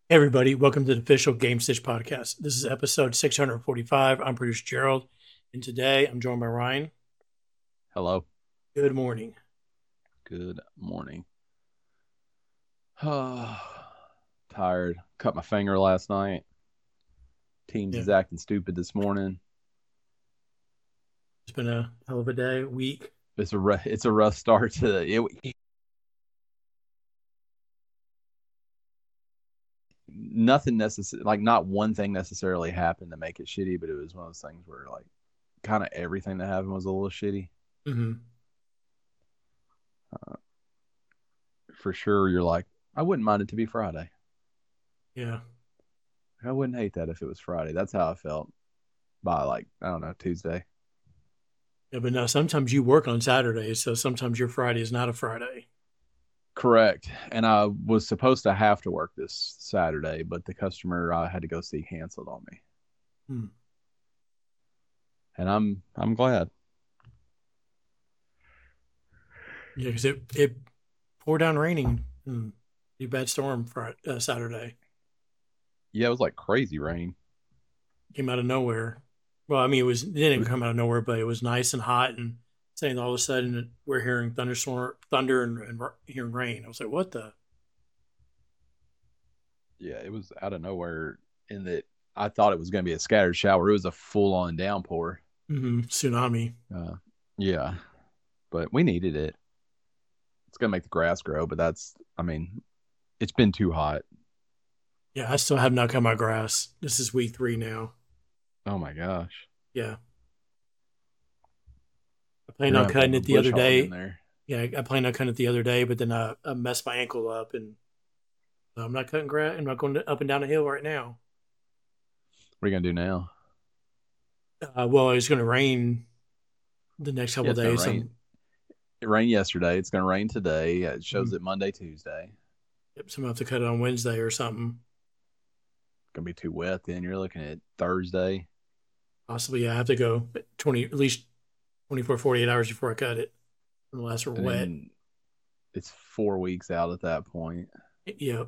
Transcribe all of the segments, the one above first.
Hey everybody, welcome to the official Game Stitch podcast. This is episode 645. I'm producer Gerald, and today I'm joined by Ryan. Hello. Good morning. Good morning. Tired. Cut my finger last night. Teams Yeah, is acting stupid this morning. it's been a hell of a day, week. It's a rough start to it. Nothing necessary, like not one thing necessarily happened to make it shitty, but it was one of those things where like kind of everything that happened was a little shitty. Mm-hmm. Uh, for sure, you're like, I wouldn't mind it to be Friday. Yeah, I wouldn't hate that if it was Friday. That's how I felt by like I don't know Tuesday. yeah, but now sometimes you work on Saturdays, so sometimes your Friday is not a Friday. Correct. And I was supposed to have to work this Saturday, but the customer I had to go see canceled on me. Hmm. And I'm glad. Yeah, because it poured down raining. A bad storm for Saturday. Yeah, it was like crazy rain. Came out of nowhere. Well, I mean, it didn't come out of nowhere, but it was nice and hot, and saying all of a sudden we're hearing thunder, and hearing rain. I was like, what the? Yeah, it was out of nowhere in that I thought it was going to be a scattered shower. It was a full on downpour. Tsunami. Uh, yeah, but we needed it. It's going to make the grass grow, but I mean, it's been too hot. Yeah, I still have not cut my grass. This is week 3 now. Oh my gosh. Yeah, I planned You're on going to have to cutting have a it the bush other hog in day. there. Yeah, I planned on cutting it the other day, but then I messed my ankle up, and I'm not cutting grass. I'm not going up and down the hill right now. What are you going to do now? Well, it's going to rain the next Yeah, couple of it's going to days. rain. It rained yesterday. It's going to rain today. It Mhm. shows it Monday, Tuesday. Yep, so I'm going to have to cut it on Wednesday or something. Gonna be too wet. Then you're looking at Thursday. Possibly, yeah, I have to go at least 24, 48 hours before I cut it, unless we're And wet. then it's 4 weeks out at that point. Yep.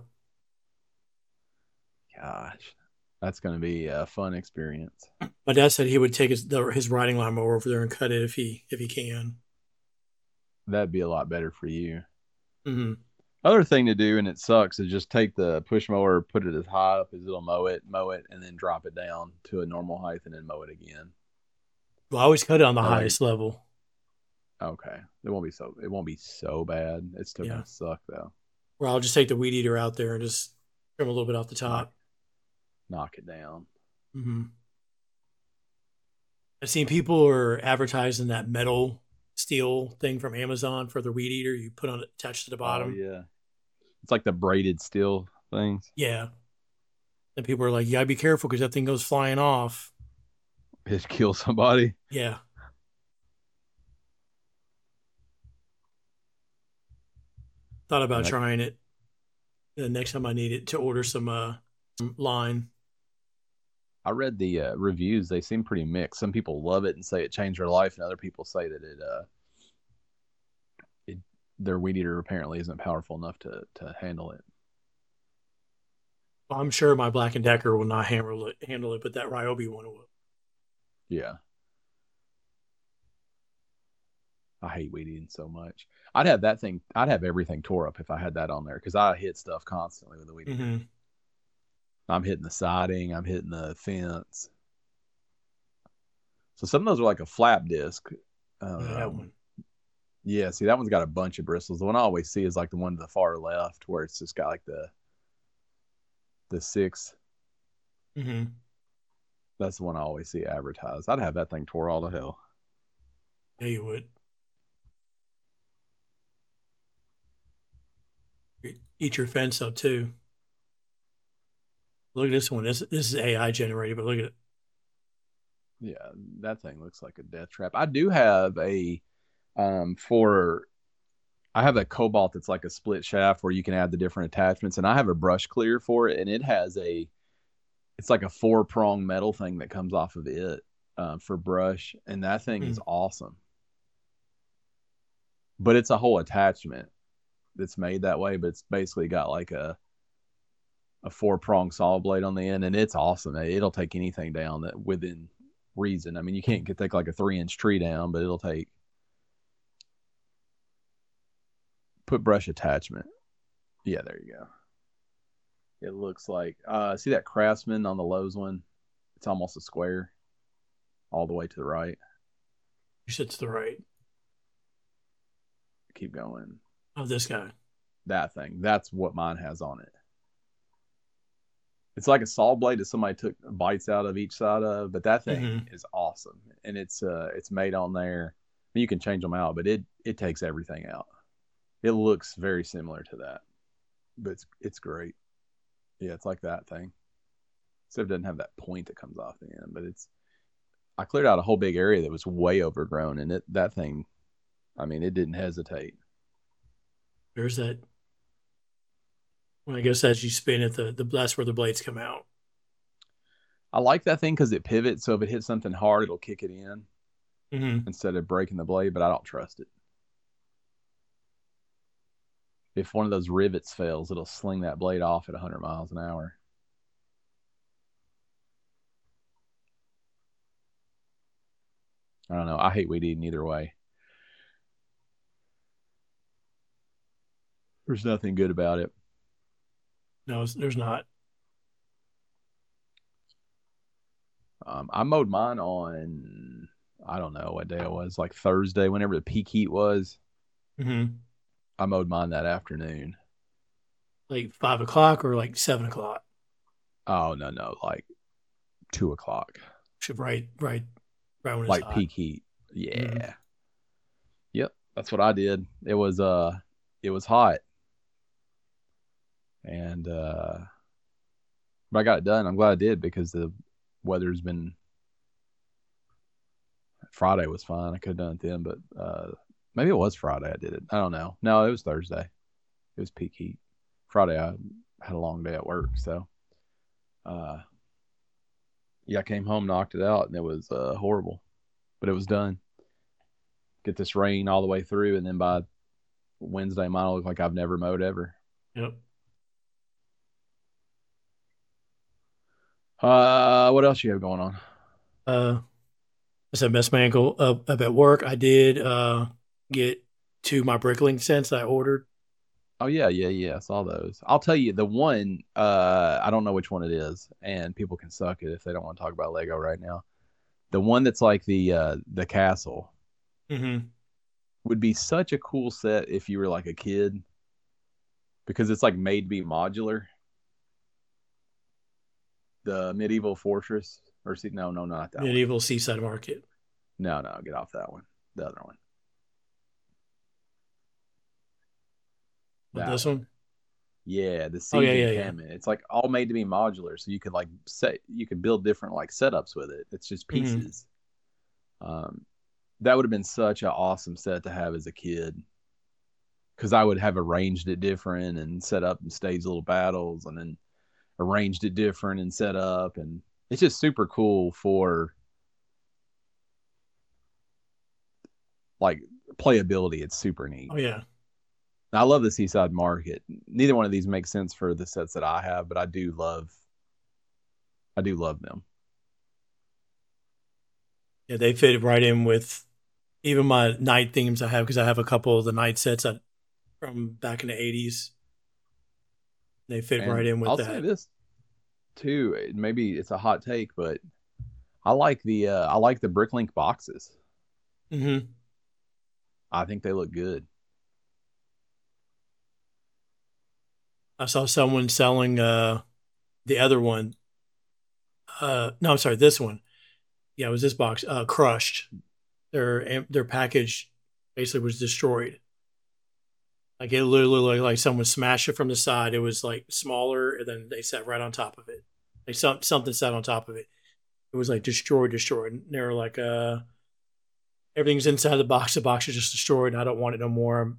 Gosh, that's gonna be a fun experience. My dad said he would take his riding lawnmower over there and cut it if he can. That'd be a lot better for you. Mm-hmm. Other thing to do, and it sucks, is just take the push mower, put it as high up as it'll mow it, and then drop it down to a normal height, and then mow it again. Well, I always cut it on the That way, highest level. okay, it won't be so bad. It's still Yeah. gonna suck though. Or I'll just take the weed eater out there and just trim a little bit off the Knock top. knock it down. Mm-hmm. I've seen people are advertising that metal steel thing from Amazon for the weed eater. You put on it attached to the Oh bottom. yeah, it's like the braided steel things. Yeah. And people are like, you gotta be careful because that thing goes flying off. It kills somebody. Yeah. Thought And about that trying it. The next time I need it to order some line. I read the reviews; they seem pretty mixed. Some people love it and say it changed their life, and other people say that it their weed eater apparently isn't powerful enough to handle it. I'm sure my Black and Decker will not handle it, but that Ryobi one will. Yeah, I hate weed eating so much. I'd have that thing. I'd have everything tore up if I had that on there because I hit stuff constantly with the weed eater. Mm-hmm. I'm hitting the siding. I'm hitting the fence. So some of those are like a flap disc. That one. Yeah, see that one's got a bunch of bristles. The one I always see is like the one to the far left where it's just got like the six. Mm-hmm. That's the one I always see advertised. I'd have that thing tore all to hell. Yeah, you would. Eat your fence up too. Look at this one. This is AI generated, but look at it. Yeah, that thing looks like a death trap. I do have a for I have a Cobalt that's like a split shaft where you can add the different attachments, and I have a brush clear for it, and it has it's like a 4 prong metal thing that comes off of it for brush, and that thing is Mm. awesome. But it's a whole attachment that's made that way, but it's basically got like a 4-prong saw blade on the end, and it's awesome. It'll take anything down that within reason. I mean, you can't take like a 3-inch tree down, but it'll take. Put brush attachment. Yeah, there you go. It looks like see that Craftsman on the Lowe's one? It's almost a square, all the way to the right. You said to the right. Keep going. Oh, this guy. That thing. That's what mine has on it. It's like a saw blade that somebody took bites out of each side of, but that thing is awesome, and it's made on there. You can change them out, but it takes everything out. It looks very similar to that, but it's great. Yeah, it's like that thing. Except it doesn't have that point that comes off the end, but I cleared out a whole big area that was way overgrown, and that thing, I mean, it didn't hesitate. There's that. Well, I guess as you spin it, that's where the blades come out. I like that thing because it pivots, so if it hits something hard, it'll kick it in instead of breaking the blade, but I don't trust it. If one of those rivets fails, it'll sling that blade off at 100 miles an hour. I don't know. I hate weed eating either way. There's nothing good about it. No, there's not. I mowed mine on, I don't know what day it was, like Thursday, whenever the peak heat was. I mowed mine that afternoon. Like 5 o'clock or like 7 o'clock? Oh, no, like 2 o'clock. Right when it's like hot. Peak heat. Yeah. Yep, that's what I did. It was hot. And but I got it done. I'm glad I did because the weather's been. Friday was fine. I could have done it then, but maybe it was Friday I did it. I don't know. No, it was Thursday. It was peak heat. Friday I had a long day at work, so yeah, I came home, knocked it out, and it was horrible, but it was done. Get this rain all the way through, and then by Wednesday, mine will look like I've never mowed ever. Yep. What else you have going on? I said, mess my ankle up at work. I did get 2 my Brickling sets I ordered. Oh yeah. I saw those. I'll tell you the one. I don't know which one it is, and people can suck it if they don't want to talk about Lego right now. The one that's like the castle would be such a cool set if you were like a kid, because it's like made to be modular. The medieval fortress, or no, not that medieval one. Seaside Market. No, get off that one. The other one. This one? Yeah, the siege encampment. It's like all made to be modular, so you could like you could build different like setups with it. It's just pieces. That would have been such an awesome set to have as a kid, because I would have arranged it different and set up and staged little battles, and then arranged it different and set up, and it's just super cool for like playability. It's super neat. Oh yeah. I love the Seaside Market. Neither one of these makes sense for the sets that I have, but I do love them. Yeah, they fit right in with even my night themes I have, because I have a couple of the night sets from back in the 80s. They fit right in with I'll that. say this too. Maybe it's a hot take, but I like the Bricklink boxes. I think they look good. I saw someone selling the other one. No, I'm sorry, this one. Yeah, it was this box. Crushed. Their package basically was destroyed. Like it literally looked like someone smashed it from the side. It was like smaller, and then they sat right on top of it. Like something sat on top of it. It was like destroyed. And they were like, everything's inside the box. The box is just destroyed, and I don't want it no more.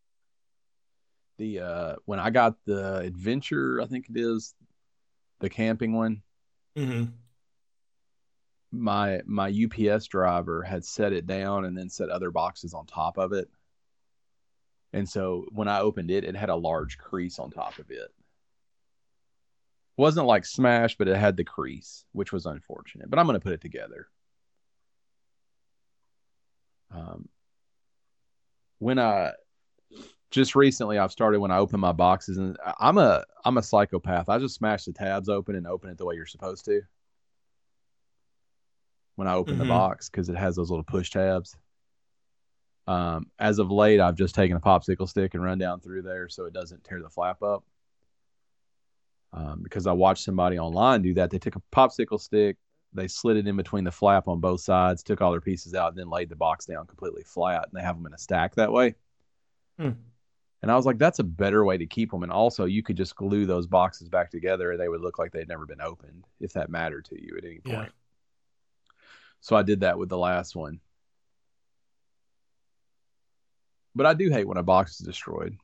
When I got the Adventure, I think it is, the camping one. My UPS driver had set it down and then set other boxes on top of it, and so when I opened it, it had a large crease on top of it. Wasn't like smashed, but it had the crease, which was unfortunate. But I'm going to put it together. When I just recently, I've started when I open my boxes, and I'm a psychopath. I just smash the tabs open and open it the way you're supposed to when I open the Mm-hmm. box because it has those little push tabs. As of late, I've just taken a popsicle stick and run down through there so it doesn't tear the flap up. Because I watched somebody online do that. They took a popsicle stick, they slid it in between the flap on both sides, took all their pieces out, and then laid the box down completely flat. And they have them in a stack that way. Mm. And I was like, that's a better way to keep them. And also, you could just glue those boxes back together and they would look like they'd never been opened if that mattered to you at any Yeah. point. So I did that with the last one. But I do hate when a box is destroyed.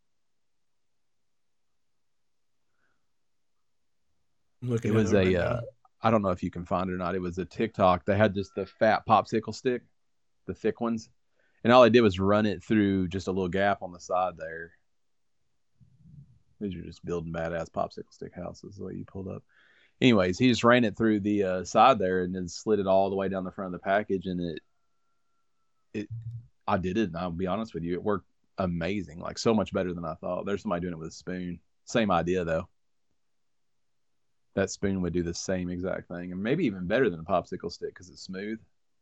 I'm It looking at was it right a, now. I don't know if you can find it or not. It was a TikTok. They had just the fat popsicle stick, the thick ones. And all they did was run it through just a little gap on the side there. These are just building badass popsicle stick houses the way you pulled up. Anyways, he just ran it through the side there and then slid it all the way down the front of the package. And it, I did it. And I'll be honest with you, it worked amazing. Like so much better than I thought. There's somebody doing it with a spoon. Same idea though. That spoon would do the same exact thing, and maybe even better than a popsicle stick because it's smooth.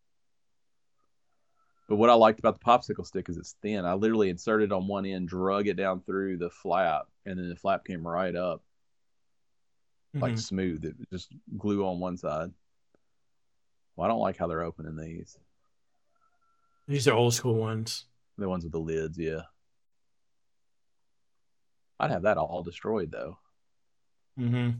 But what I liked about the popsicle stick is it's thin. I literally inserted it on one end, drug it down through the flap, and then the flap came right up, like Mm-hmm. smooth. It just glue on one side. Well, I don't like how they're opening these. These are old school ones. The ones with the lids, yeah. I'd have that all destroyed though. Mm-hmm.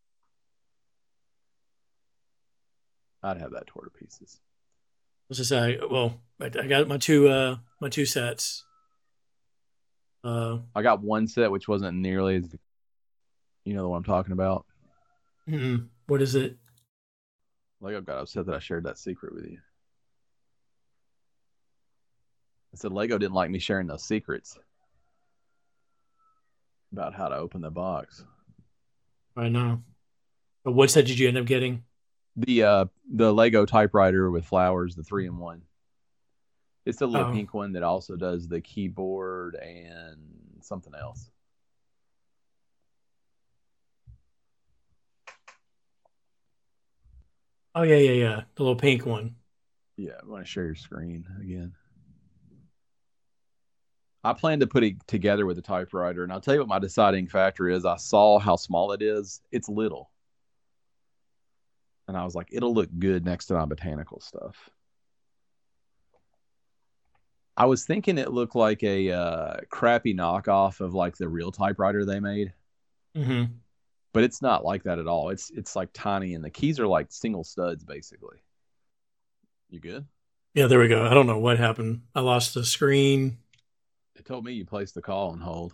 I'd have that tore to pieces. Let's just say, well, I got my two sets. Uh, I got one set which wasn't nearly as, you know, the one I'm talking about. what is it? Lego got upset that I shared that secret with you. I said Lego didn't like me sharing those secrets about how to open the box. Right now. But what set did you end up getting? The Lego typewriter with flowers, the 3-in-1. It's the little Oh, pink one that also does the keyboard and something else. oh yeah, yeah, yeah. The little pink one. Yeah, I want to share your screen again. I plan to put it together with the typewriter, and I'll tell you what my deciding factor is. I saw how small it is. It's little. And I was like, it'll look good next to my botanical stuff. I was thinking it looked like a crappy knockoff of like the real typewriter they made, Mm-hmm. but it's not like that at all. It's like tiny, and the keys are like single studs basically. You good? Yeah, there we go. I don't know what happened. I lost the screen. It told me you placed the call on hold,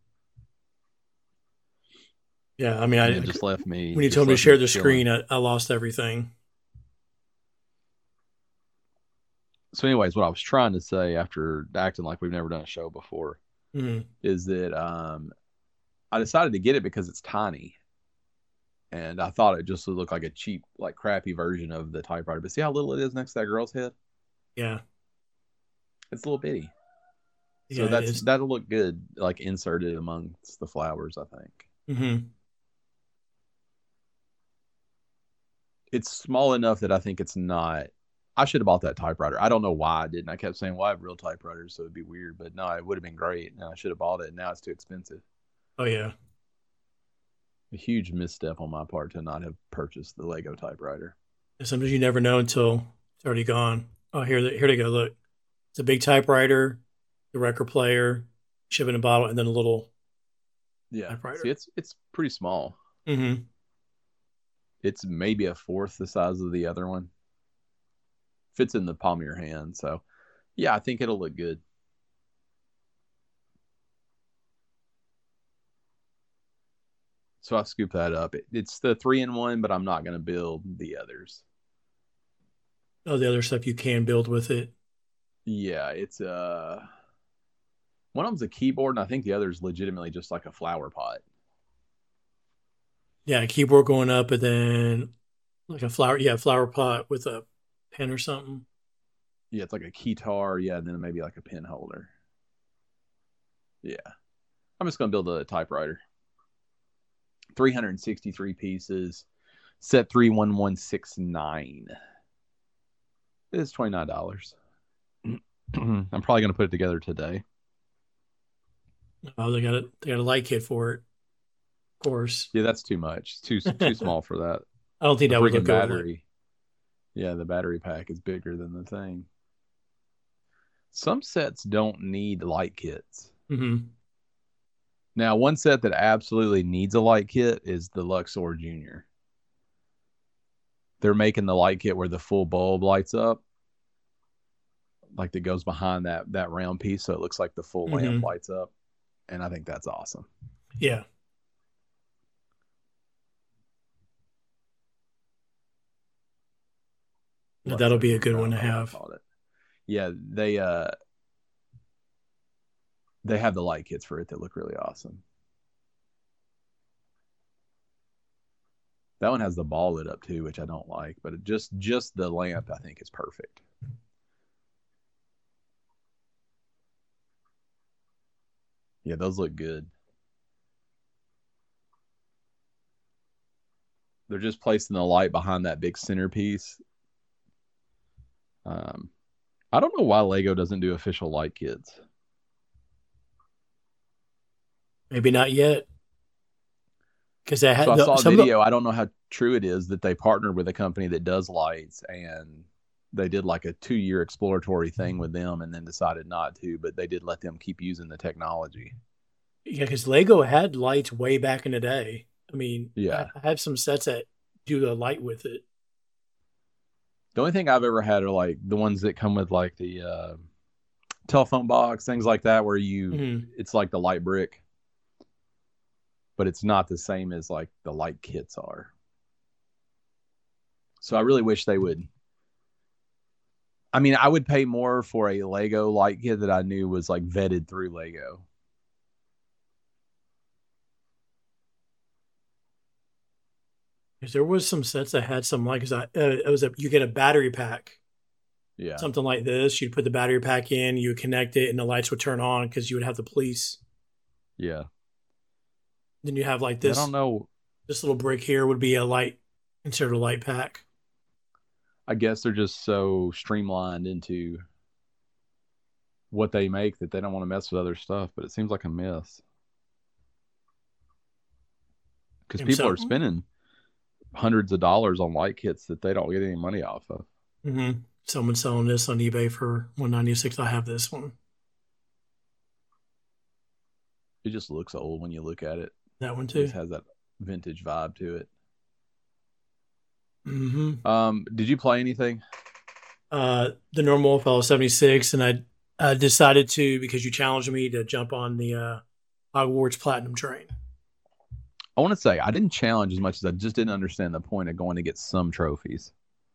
Yeah, I mean, and then just left when me you told me to share the chilling. screen, I lost everything. So, anyways, what I was trying to say after acting like we've never done a show before Mm-hmm. is that I decided to get it because it's tiny, and I thought it just would look like a cheap, like crappy version of the typewriter. But see how little it is next to that girl's head? Yeah, It's a little bitty. So yeah, it is. that'll look good, like inserted amongst the flowers. I think Mm-hmm. it's small enough that I think it's not. I should have bought that typewriter. I don't know why I didn't. I kept saying, "Well, I have real typewriters, so it'd be weird." But no, it would have been great, and I should have bought it. And now it's too expensive. Oh yeah. A huge misstep on my part to not have purchased the Lego typewriter. Sometimes you never know until it's already gone. Oh, here they go. Look, it's a big typewriter, the record player, shipping a bottle, and then a little Yeah, see, typewriter. it's pretty small. Mm-hmm. It's maybe a fourth the size of the other one. Fits in the palm of your hand. So, yeah, I think it'll look good. So I scoop that up. It's the 3-in-1, but I'm not going to build the others. Oh, the other stuff you can build with it. Yeah, it's one of them's a keyboard, and I think the other is legitimately just like a flower pot. Yeah, keyboard going up, and then like a flower, yeah, flower pot with a pen or something. Yeah, it's like a keytar. Yeah, and then maybe like a pen holder. Yeah, I'm just gonna build a typewriter. 363 pieces. Set 31169. It's $29. I'm probably gonna put it together today. Oh, they got a light kit for it, of course. Yeah, that's too much. It's too small for that. I don't think The that would look freaking good with light. battery. Yeah, the battery pack is bigger than the thing. Some sets don't need light kits. Mm-hmm. Now, one set that absolutely needs a light kit is the Luxor Junior. They're making the light kit where the full bulb lights up, like that goes behind that round piece, so it looks like the full lamp Mm-hmm. lights up, and I think that's awesome. Yeah, that'll Luxor be a Junior, good I one don't to know what I have. called it. Yeah, they have the light kits for it that look really awesome. That one has the ball lit up too, which I don't like, but just the lamp I think is perfect. Yeah, those look good. They're just placing the light behind that big centerpiece. Um, I don't know why Lego doesn't do official light kits. Maybe not yet, because they So had I saw a some of the. video. I don't know how true it is that they partnered with a company that does lights, and they did like a 2-year exploratory thing with them, and then decided not to. But they did let them keep using the technology. Yeah, because Lego had lights way back in the day. I mean, I Yeah. I have some sets that do the light with it. The only thing I've ever had are like the ones that come with like the telephone box, things like that, where Hmm. it's like the light brick, but it's not the same as like the light kits are. So I really wish they would. I mean, I would pay more for a Lego light kit that I knew was like vetted through Lego. Because there was some sets that had some like, it was you get a battery pack, Yeah. something like this. You'd put the battery pack in, you would connect it, and the lights would turn on because you would have the police. Yeah. Then you have like Yeah. I don't know. this little brick here would be a light, considered a light pack. I guess they're just so streamlined into what they make that they don't want to mess with other stuff, but it seems like a mess because And people so, are spending hundreds of dollars on light kits that they don't get any money off of. someone's selling this on eBay for 196. I have this one, It just looks old when you look at it. that one It just too. has that vintage vibe to it. Hmm. Did you play anything? The normal fellow 76, and I decided to, because you challenged me to jump on the Hogwarts Platinum train. I want to say I didn't challenge as much as I just didn't understand the point of going to get some trophies.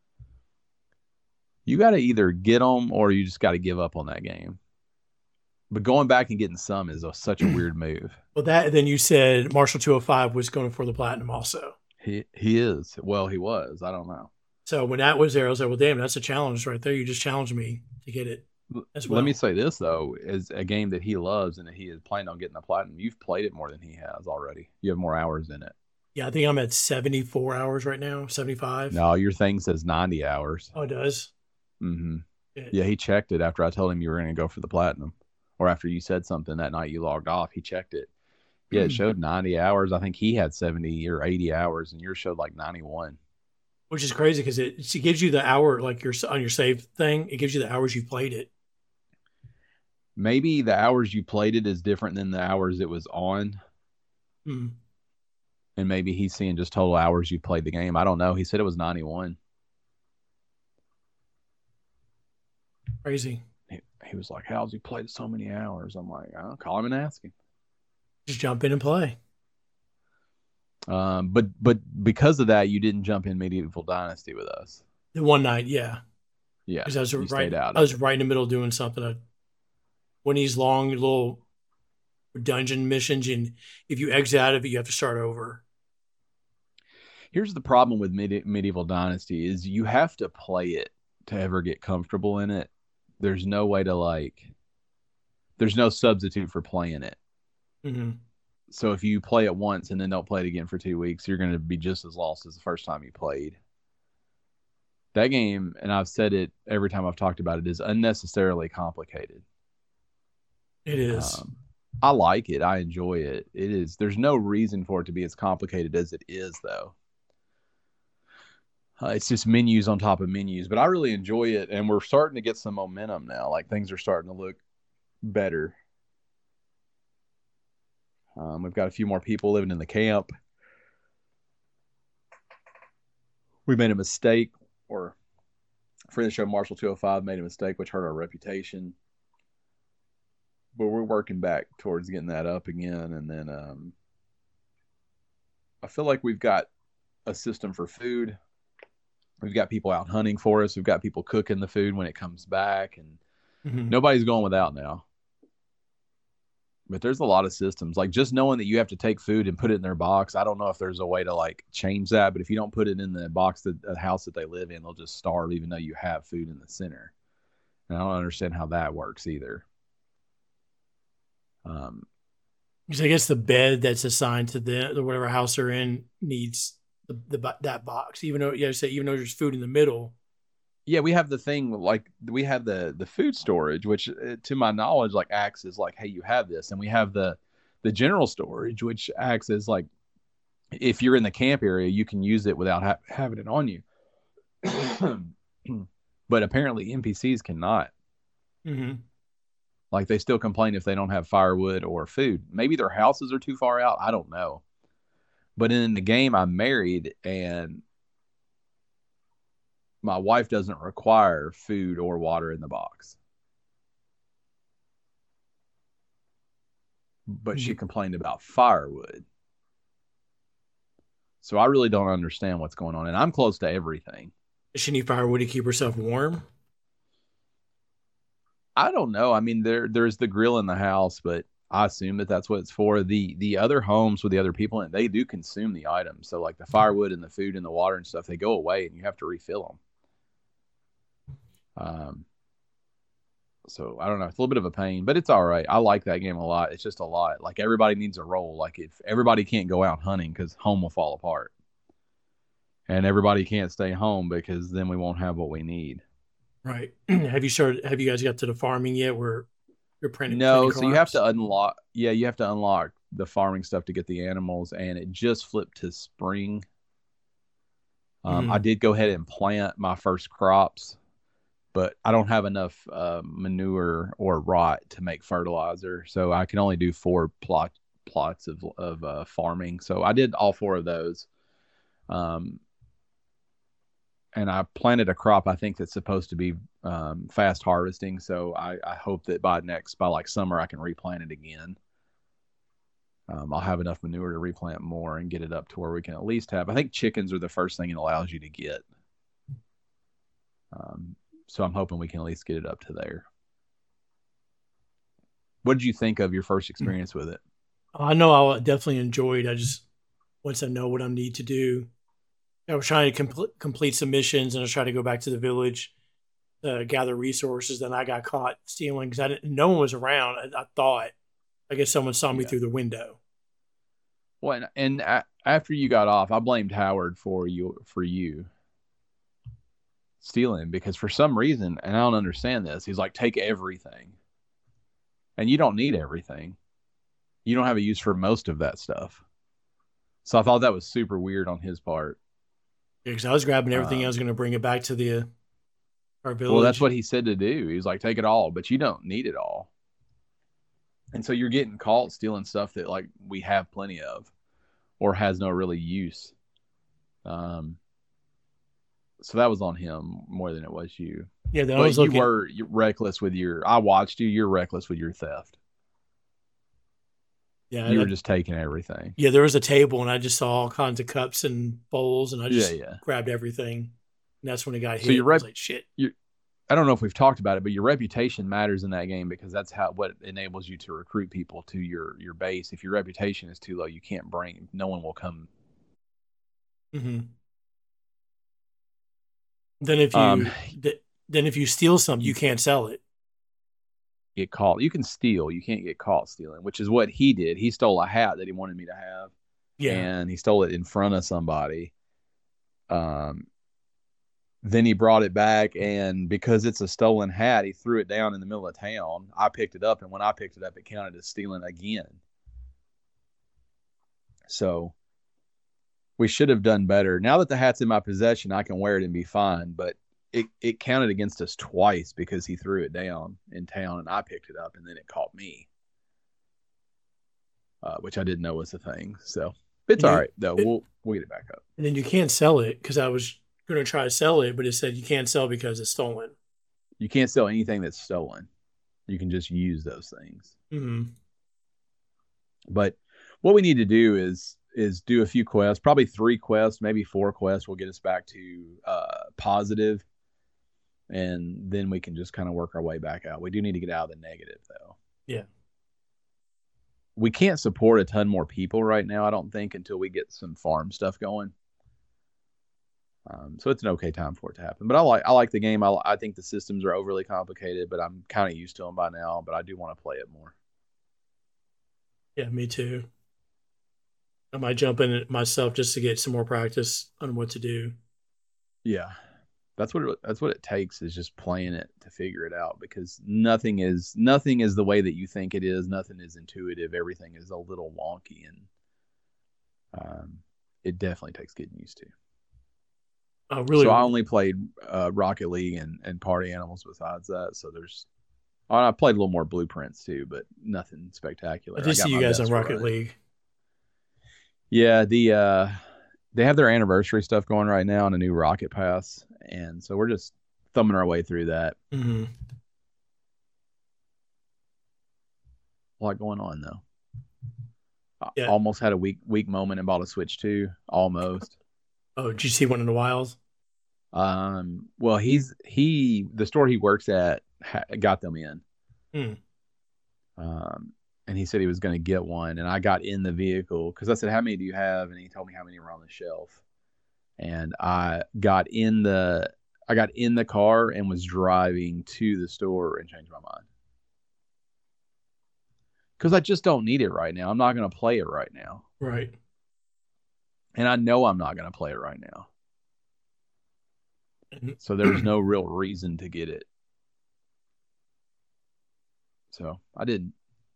You got to either get them or you just got to give up on that game. But going back and getting some is such a weird move. Well, that then you said Marshall 205 was going for the platinum also. He is. Well, he was. I don't know. So when that was there, I was like, well, damn, that's a challenge right there. You just challenged me to get it as Let me well. say this though, is a game that he loves and that he is planning on getting the platinum. You've played it more than he has already. You have more hours in it. Yeah, I think I'm at 74 hours right now, 75. No, your thing says 90 hours. Oh, it does? Mm-hmm. It, Yeah, he checked it after I told him you were going to go for the platinum, or after you said something that night you logged off. He checked it. Yeah, it showed 90 hours. I think he had 70 or 80 hours, and yours showed like 91. which is crazy because it gives you the hour, like your on your save thing, it gives you the hours you played it. Maybe the hours you played it is different than the hours it was on, Hmm. and maybe he's seeing just total hours you played the game. I don't know. He said it was 91. Crazy. He was like, "How's he played so many hours?" I'm like, "I'll call him and ask him." Just jump in and play. But because of that, you didn't jump in Medieval Dynasty with us. The one night, yeah. Yeah, Because I was you stayed out I of was it. right in the middle of doing something. One of these long little dungeon missions, and if you exit out of it, you have to start over. Here's the problem with Medieval Dynasty is you have to play it to ever get comfortable in it. There's no way to there's no substitute for playing it. Mm-hmm. So if you play it once and then don't play it again for 2 weeks, you're going to be just as lost as the first time you played. That game, and I've said it every time I've talked about it, is unnecessarily complicated. It is. I like it. I enjoy it. It is. There's no reason for it to be as complicated as it is, though. It's just menus on top of menus, but I really enjoy it, and we're starting to get some momentum now. Like things are starting to look better. We've got a few more people living in the camp. We made a mistake, or a friend of the show, Marshall 205, made a mistake, which hurt our reputation. But we're working back towards getting that up again. And then I feel like we've got a system for food. We've got people out hunting for us. We've got people cooking the food when it comes back. And nobody's going without now. But there's a lot of systems. Like just knowing that you have to take food and put it in their box. I don't know if there's a way to like change that. But if you don't put it in the box, the house that they live in, they'll just starve even though you have food in the center. And I don't understand how that works either. Because I guess the bed that's assigned to the whatever house they're in needs that box, even though even though there's food in the middle. Yeah, we have the thing like we have the food storage, which to my knowledge, like acts as like, hey, you have this, and we have the general storage, which acts as like if you're in the camp area, you can use it without having it on you. But apparently NPCs cannot. Mm-hmm. Like they still complain if they don't have firewood or food. Maybe their houses are too far out. I don't know. But in the game, I'm married and my wife doesn't require food or water in the box. But she complained about firewood. So I really don't understand what's going on. And I'm close to everything. Does she need firewood to keep herself warm? I don't know. I mean, there's the grill in the house, but I assume that that's what it's for. The other homes with the other people, and they do consume the items. So like the firewood and the food and the water and stuff, they go away and you have to refill them. So I don't know. It's a little bit of a pain, but it's all right. I like that game a lot. It's just a lot. Like everybody needs a role. Like if everybody can't go out hunting because home will fall apart, and everybody can't stay home because then we won't have what we need. Right. Have you guys got to the farming yet where you're printing? No, so you have to unlock. Yeah, you have to unlock the farming stuff to get the animals, and it just flipped to spring. I did go ahead and plant my first crops, but I don't have enough manure or rot to make fertilizer, so I can only do 4 plots of farming. So I did all 4 of those. And I planted a crop I think that's supposed to be fast harvesting. So I hope that by like summer I can replant it again. I'll have enough manure to replant more and get it up to where we can at least have. I think chickens are the first thing it allows you to get. So I'm hoping we can at least get it up to there. What did you think of your first experience with it? I know I definitely enjoyed. I just once I know what I need to do. I was trying to complete some missions, and I was trying to go back to the village, gather resources. Then I got caught stealing because no one was around. I thought, I guess someone saw me through the window. Well, and after you got off, I blamed Howard for you stealing because for some reason, and I don't understand this, he's like, take everything, and you don't need everything. You don't have a use for most of that stuff. So I thought that was super weird on his part. Yeah, because I was grabbing everything. I was going to bring it back to our village. Well, that's what he said to do. He was like, take it all, but you don't need it all. And so you're getting caught stealing stuff that like we have plenty of or has no really use. So that was on him more than it was you. Yeah, you're reckless with I watched you. You're reckless with your theft. Yeah, you were just taking everything. Yeah, there was a table, and I just saw all kinds of cups and bowls, and I just grabbed everything. And that's when it got hit. So I was like, shit. I don't know if we've talked about it, but your reputation matters in that game because that's what enables you to recruit people to your base. If your reputation is too low, you can't no one will come Hmm. Then if Um, you then if you steal something, you you can't sell it. get caught. You can steal. You can't get caught stealing, which is what he did. He stole a hat that he wanted me to have, Yeah. and he stole it in front of somebody. Um, then he brought it back, and because it's a stolen hat, he threw it down in the middle of town. I picked it up, and when I picked it up, it counted as stealing again. So we should have done better. Now that the hat's in my possession, I can wear it and be fine. But it counted against us twice because he threw it down in town, and I picked it up, and then it caught me, which I didn't know was a thing. So it's And all you right though. it, We'll get it back up. and then you can't sell it because I was going to try to sell it, but it said you can't sell because it's stolen. You can't sell anything that's stolen. You can just use those things. Hmm. But what we need to do is do a few quests, probably 3 quests, maybe 4 quests. Will get us back to positive, and then we can just kind of work our way back out. We do need to get out of the negative, though. Yeah. We can't support a ton more people right now, I don't think, until we get some farm stuff going. So it's an okay time for it to happen. But I like the game. I think the systems are overly complicated, but I'm kind of used to them by now. But I do want to play it more. Yeah, me too. I might jump in it myself just to get some more practice on what to do. Yeah, that's what it takes is just playing it to figure it out because nothing is the way that you think it is. Nothing is intuitive. Everything is a little wonky, and it definitely takes getting used to. Really, So I only played Rocket League and Party Animals besides that. So I played a little more Blueprints too, but nothing spectacular. I I did got see you my guys on best Rocket run. League. Yeah, they have their anniversary stuff going right now on a new Rocket Pass, and so we're just thumbing our way through that. Hmm. A lot going on though. I Yeah. almost had a weak moment and bought a Switch 2. Almost. Oh, did you see one in the wild? Well, the store he works at got them in. Hmm. Um, and he said he was going to get one, and I got in the vehicle because I said, "How many do you have?" And he told me how many were on the shelf, and I got in the car and was driving to the store and changed my mind because I just don't need it right now. I'm not going to play it right now, Right. and I know I'm not going to play it right now. And So there's no real reason to get it. So I didn't.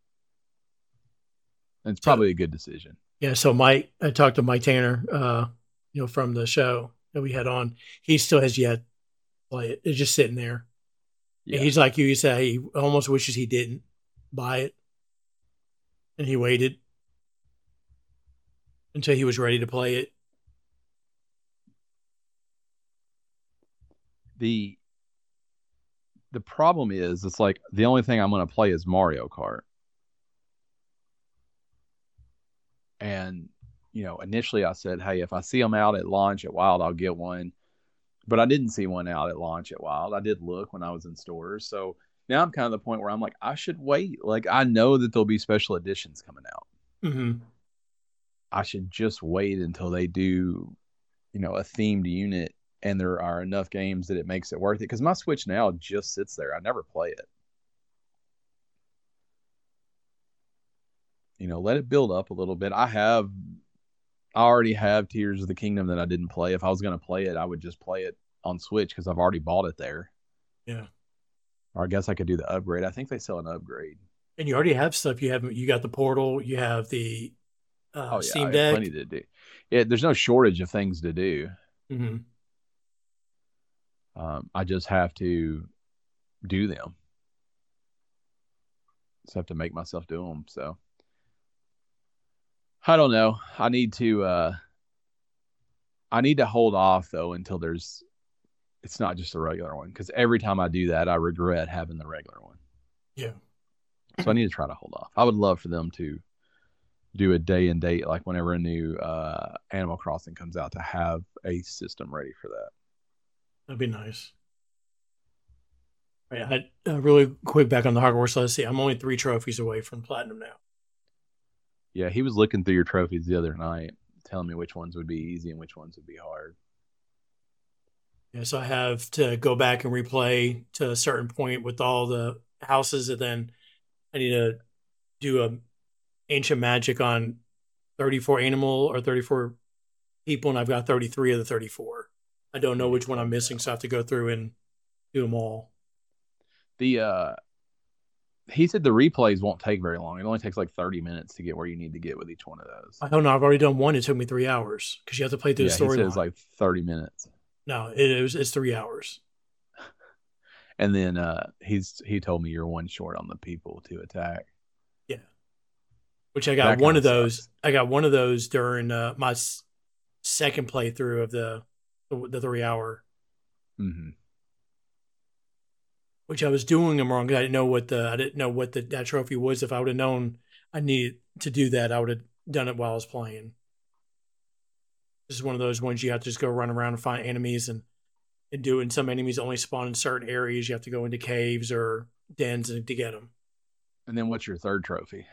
And it's so probably a good decision. yeah, so Mike, I talked to Mike Tanner, from the show that we had on. He still has yet to play it. It's just sitting there. And Yeah. he's like you. He said he almost wishes he didn't buy it, and he waited until he was ready to play it. The the problem is it's like the only thing I'm going to play is Mario Kart. And initially I said, "Hey, if I see them out at launch at Wild, I'll get one." But I didn't see one out at launch at Wild. I did look when I was in stores. So now I'm kind of the point where I'm like, I should wait. Like I know that there'll be special editions coming out. Hmm. I should just wait until they do, a themed unit and there are enough games that it makes it worth it. Because my Switch now just sits there. I never play it. Let it build up a little bit. I already have Tears of the Kingdom that I didn't play. If I was going to play it, I would just play it on Switch because I've already bought it there. Yeah. Or I guess I could do the upgrade. I think they sell an upgrade. And you already have stuff. You have you got the Portal. You have the Oh yeah, Steam I have Deck. plenty to do. There's no shortage of things to do. Hmm. I just have to do them. Just have to make myself do them. So I don't know. I need to hold off though until it's not just a regular one because every time I do that, I regret having the regular one. Yeah. So I need to try to hold off. I would love for them to do a day and date, like whenever a new Animal Crossing comes out, to have a system ready for that. That'd be nice. Right, really quick back on the Hogwarts Legacy. I'm only 3 trophies away from platinum now. Yeah, he was looking through your trophies the other night. telling me which ones would be easy and which ones would be hard. Yeah, so I have to go back and replay to a certain point with all the houses, and then I need to do a ancient magic on 34 animal or 34 people, and I've got 33 of the 34. I don't know which one I'm missing, so I have to go through and do them all. The he said the replays won't take very long. It only takes like 30 minutes to get where you need to get with each one of those. I don't know. I've already done one. It took me 3 hours because you have to play through the He says storyline. like 30 minutes. No, it's 3 hours. And then he told me you're one short on the people to attack. Yeah, which I got That one kinda of those. sucks. I got one of those during my second playthrough of the 3 hour, Mm-hmm. which I was doing them wrong. 'Cause I didn't know what that trophy was. If I would have known I needed to do that, I would have done it while I was playing. This is one of those ones you have to just go run around and find enemies and do. And some enemies only spawn in certain areas. You have to go into caves or dens to get them. And then what's your third trophy?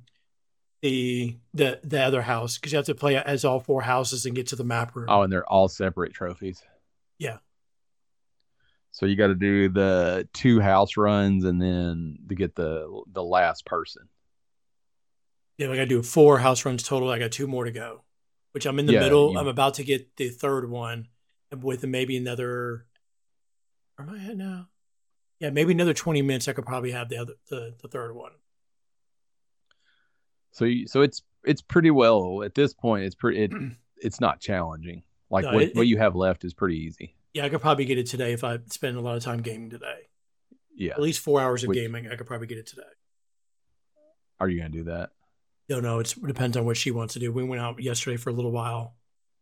The other house, because you have to play as all four houses and get to the map room. Oh, and they're all separate trophies. Yeah. So you got to do the 2 house runs and then to get the last person. Yeah, I got to do 4 house runs total. I got 2 more to go, which I'm in the middle. I'm about to get the third one, and with maybe another. Where am I at now? Yeah, maybe another 20 minutes. I could probably have the third one. So it's pretty well at this point. It's not challenging. Like No, what you have left is pretty easy. Yeah, I could probably get it today if I spend a lot of time gaming today. Yeah, at least 4 hours of gaming. I could probably get it today. Are you going to do that? No, it depends on what she wants to do. We went out yesterday for a little while.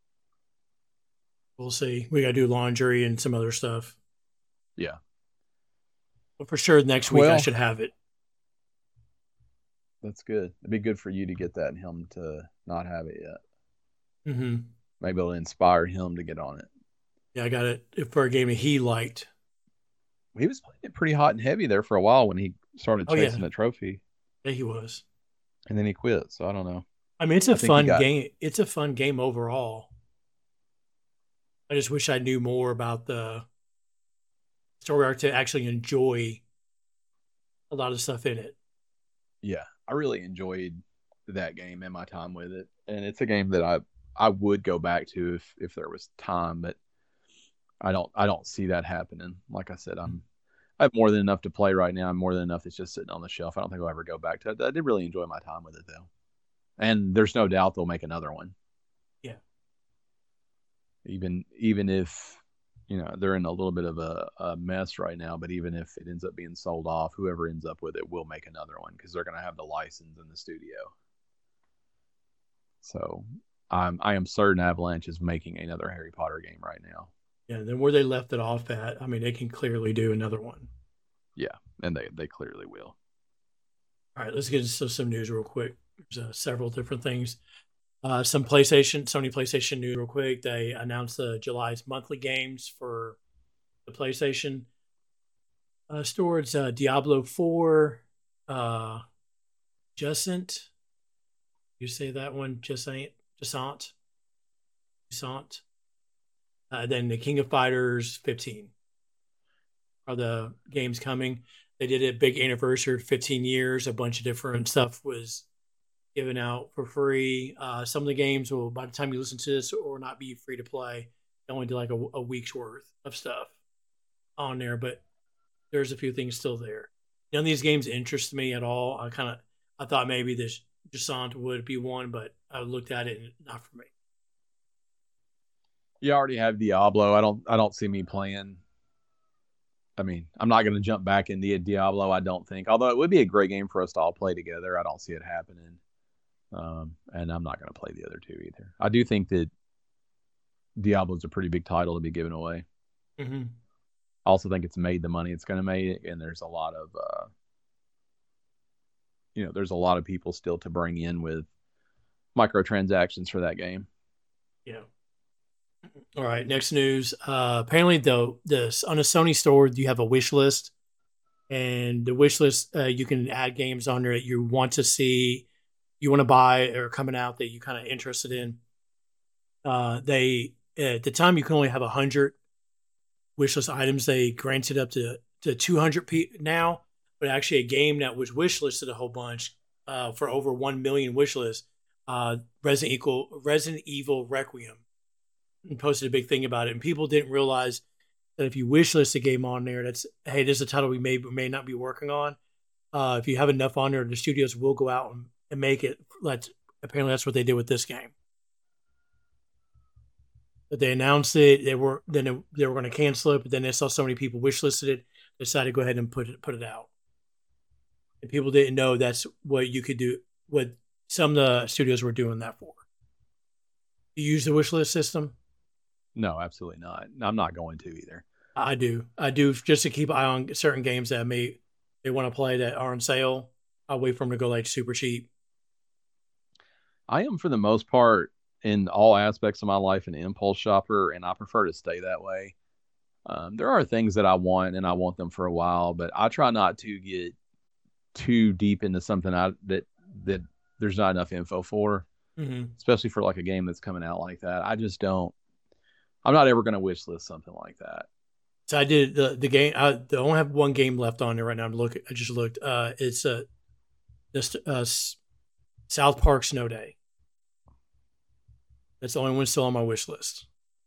We'll see. We got to do laundry and some other stuff. Yeah. But for sure, next week I should have it. That's good. It'd be good for you to get that and him to not have it yet. Mm-hmm. Maybe it'll inspire him to get on it. Yeah, I got it for a game that he liked. He was playing it pretty hot and heavy there for a while when he started chasing the trophy. Yeah, he was. And then he quit, so I don't know. I mean, it's a fun game. It's a fun game overall. I just wish I knew more about the story arc to actually enjoy a lot of stuff in it. Yeah, I really enjoyed that game and my time with it. And it's a game that I would go back to if there was time, but I don't see that happening. Like I said, I have more than enough to play right now. I'm more than enough that's just sitting on the shelf. I don't think I'll ever go back to it. I did really enjoy my time with it though. And there's no doubt they'll make another one. Yeah. Even if, they're in a little bit of a mess right now, but even if it ends up being sold off, whoever ends up with it will make another one because they're going to have the license in the studio. So I am certain Avalanche is making another Harry Potter game right now. Yeah, and then where they left it off at, I mean, they can clearly do another one. Yeah, and they clearly will. All right, let's get into some news real quick. There's several different things. Sony PlayStation news real quick. They announced the July's monthly games for the PlayStation store. It's Diablo 4, Jusant. You say that one, Jusant. Then the King of Fighters 15 are the games coming. They did a big anniversary, 15 years. A bunch of different stuff was given out for free. Some of the games will, by the time you listen to this, or not be free to play. They only do like a week's worth of stuff on there, but there's a few things still there. None of these games interest me at all. I thought maybe this Jusant would be one, but I looked at it and not for me. You already have Diablo. I don't see me playing. I mean, I'm not going to jump back into Diablo, I don't think. Although it would be a great game for us to all play together. I don't see it happening. And I'm not going to play the other two either. I do think that Diablo is a pretty big title to be given away. Mm-hmm. I also think it's made the money it's going to make, and there's a lot of, there's a lot of people still to bring in with microtransactions for that game. Yeah. All right. Next news. Apparently, though, on a Sony store, you have a wish list, and the wish list you can add games on there that you want to see, you want to buy, or coming out that you kind of interested in. They at the time you can only have 100 wishlist items. They granted up to 200 now, but actually a game that was wishlisted a whole bunch for over 1 million wishlists. Resident Evil Requiem, and posted a big thing about it, and people didn't realize that if you wishlist a game on there, that's hey, this is a title we may not be working on. If you have enough on there, the studios will go out and make it. Apparently that's what they did with this game. But they announced it. They were going to cancel it, but then they saw so many people wishlisted it, they decided to go ahead and put it out. And people didn't know that's what you could do. What some of the studios were doing that for. You use the wish list system? No, absolutely not. I'm not going to either. I do just to keep an eye on certain games that they want to play that are on sale. I'll wait for them to go like super cheap. I am, for the most part, in all aspects of my life, an impulse shopper, and I prefer to stay that way. There are things that I want, and I want them for a while, but I try not to get too deep into something that there's not enough info for, especially for like a game that's coming out like that. I just don't. I'm not ever going to wish list something like that. So I did the game. I only have one game left on there right now. I just looked. It's South Park Snow Day. That's the only one still on my wish list.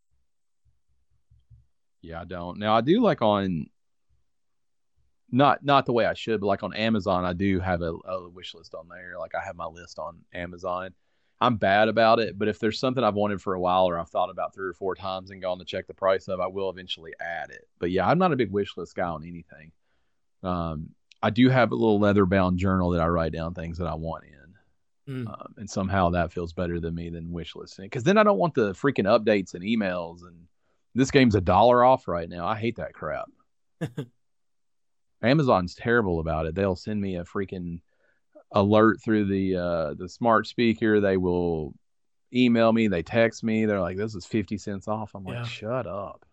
Yeah, I don't. Now I do like on not the way I should, but like on Amazon, I do have a wish list on there. Like I have my list on Amazon. I'm bad about it, but if there's something I've wanted for a while or I've thought about 3 or 4 times and gone to check the price of, I will eventually add it. But yeah, I'm not a big wish list guy on anything. I do have a little leather bound journal that I write down things that I want in. And somehow that feels better than me than wish listing, because then I don't want the freaking updates and emails. And this game's $1 off right now. I hate that crap. Amazon's terrible about it. They'll send me a freaking alert through the smart speaker. They will email me. They text me. They're like, "This is 50 cents off." I'm like, "Shut up."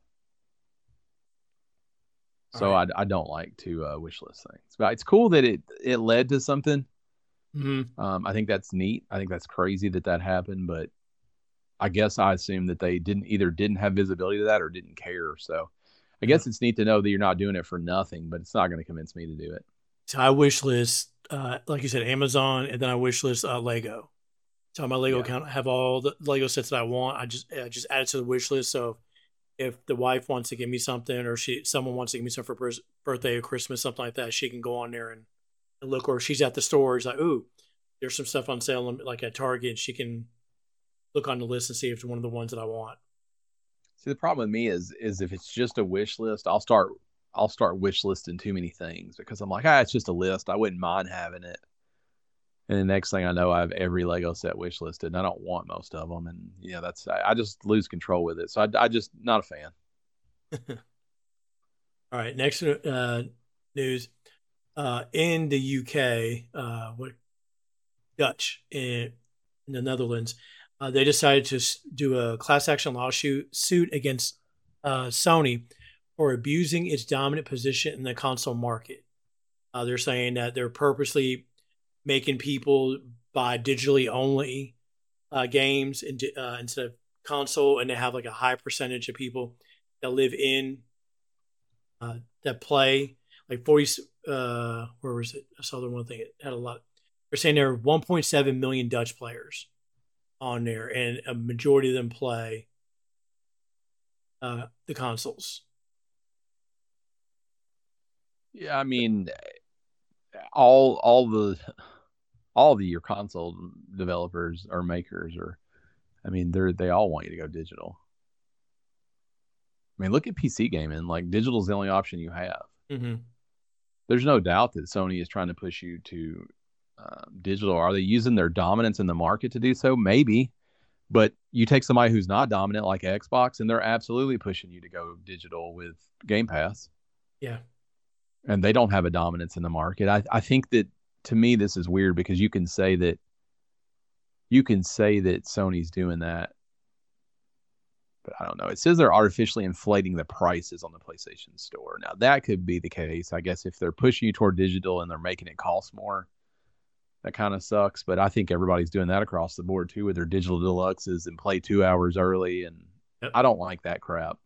So right. I don't like to wish list things, but it's cool that it led to something. I think that's neat. I think that's crazy that happened, but I guess I assume that they didn't have visibility to that or didn't care. So I guess it's neat to know that you're not doing it for nothing, but it's not going to convince me to do it. So I wish list, like you said, Amazon, and then I wish list Lego. So on my Lego account, I have all the Lego sets that I want. I just add it to the wish list. So if the wife wants to give me something, or someone wants to give me something for birthday or Christmas, something like that, she can go on there and look. Or she's at the store, it's like, ooh, there's some stuff on sale, like at Target. And she can look on the list and see if it's one of the ones that I want. See, the problem with me is if it's just a wish list, I'll start wish listing too many things because I'm like, it's just a list. I wouldn't mind having it. And the next thing I know, I have every Lego set wish listed, and I don't want most of them. And yeah, I just lose control with it. So I just not a fan. All right, next news. In the UK, Dutch in the Netherlands, they decided to do a class action lawsuit against Sony for abusing its dominant position in the console market. They're saying that they're purposely making people buy digitally only games instead of console, and they have like a high percentage of people that live in that play like 40. Where was it? I saw the one thing. It had a lot. They're saying there are 1.7 million Dutch players on there, and a majority of them play the consoles. Yeah, I mean, all the your console developers or makers they all want you to go digital. I mean, look at PC gaming. Like, digital is the only option you have. Mm-hmm. There's no doubt that Sony is trying to push you to digital. Are they using their dominance in the market to do so? Maybe. But you take somebody who's not dominant like Xbox, and they're absolutely pushing you to go digital with Game Pass. Yeah. And they don't have a dominance in the market. I think that, to me, this is weird because you can say that Sony's doing that, but I don't know. It says they're artificially inflating the prices on the PlayStation Store. Now, that could be the case. I guess if they're pushing you toward digital and they're making it cost more, That kind of sucks, but I think everybody's doing that across the board too with their digital deluxes and play 2 hours early. And Yep. I don't like that crap.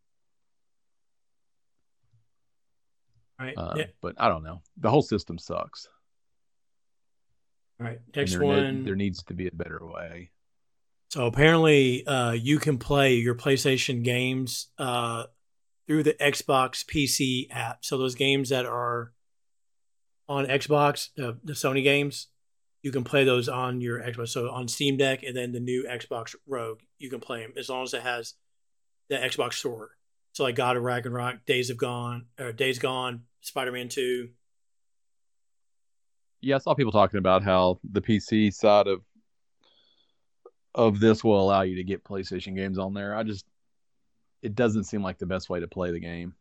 All right. Yeah. But I don't know. The whole system sucks. All right. And Next one. there needs to be a better way. So apparently, you can play your PlayStation games through the Xbox PC app. So those games that are on Xbox, the Sony games, you can play those on your Xbox. So on Steam Deck and then the new Xbox Rogue, you can play them as long as it has the Xbox Store. So like God of Ragnarok, Days Gone, Spider-Man 2. Yeah, I saw people talking about how the PC side of this will allow you to get PlayStation games on there. It doesn't seem like the best way to play the game.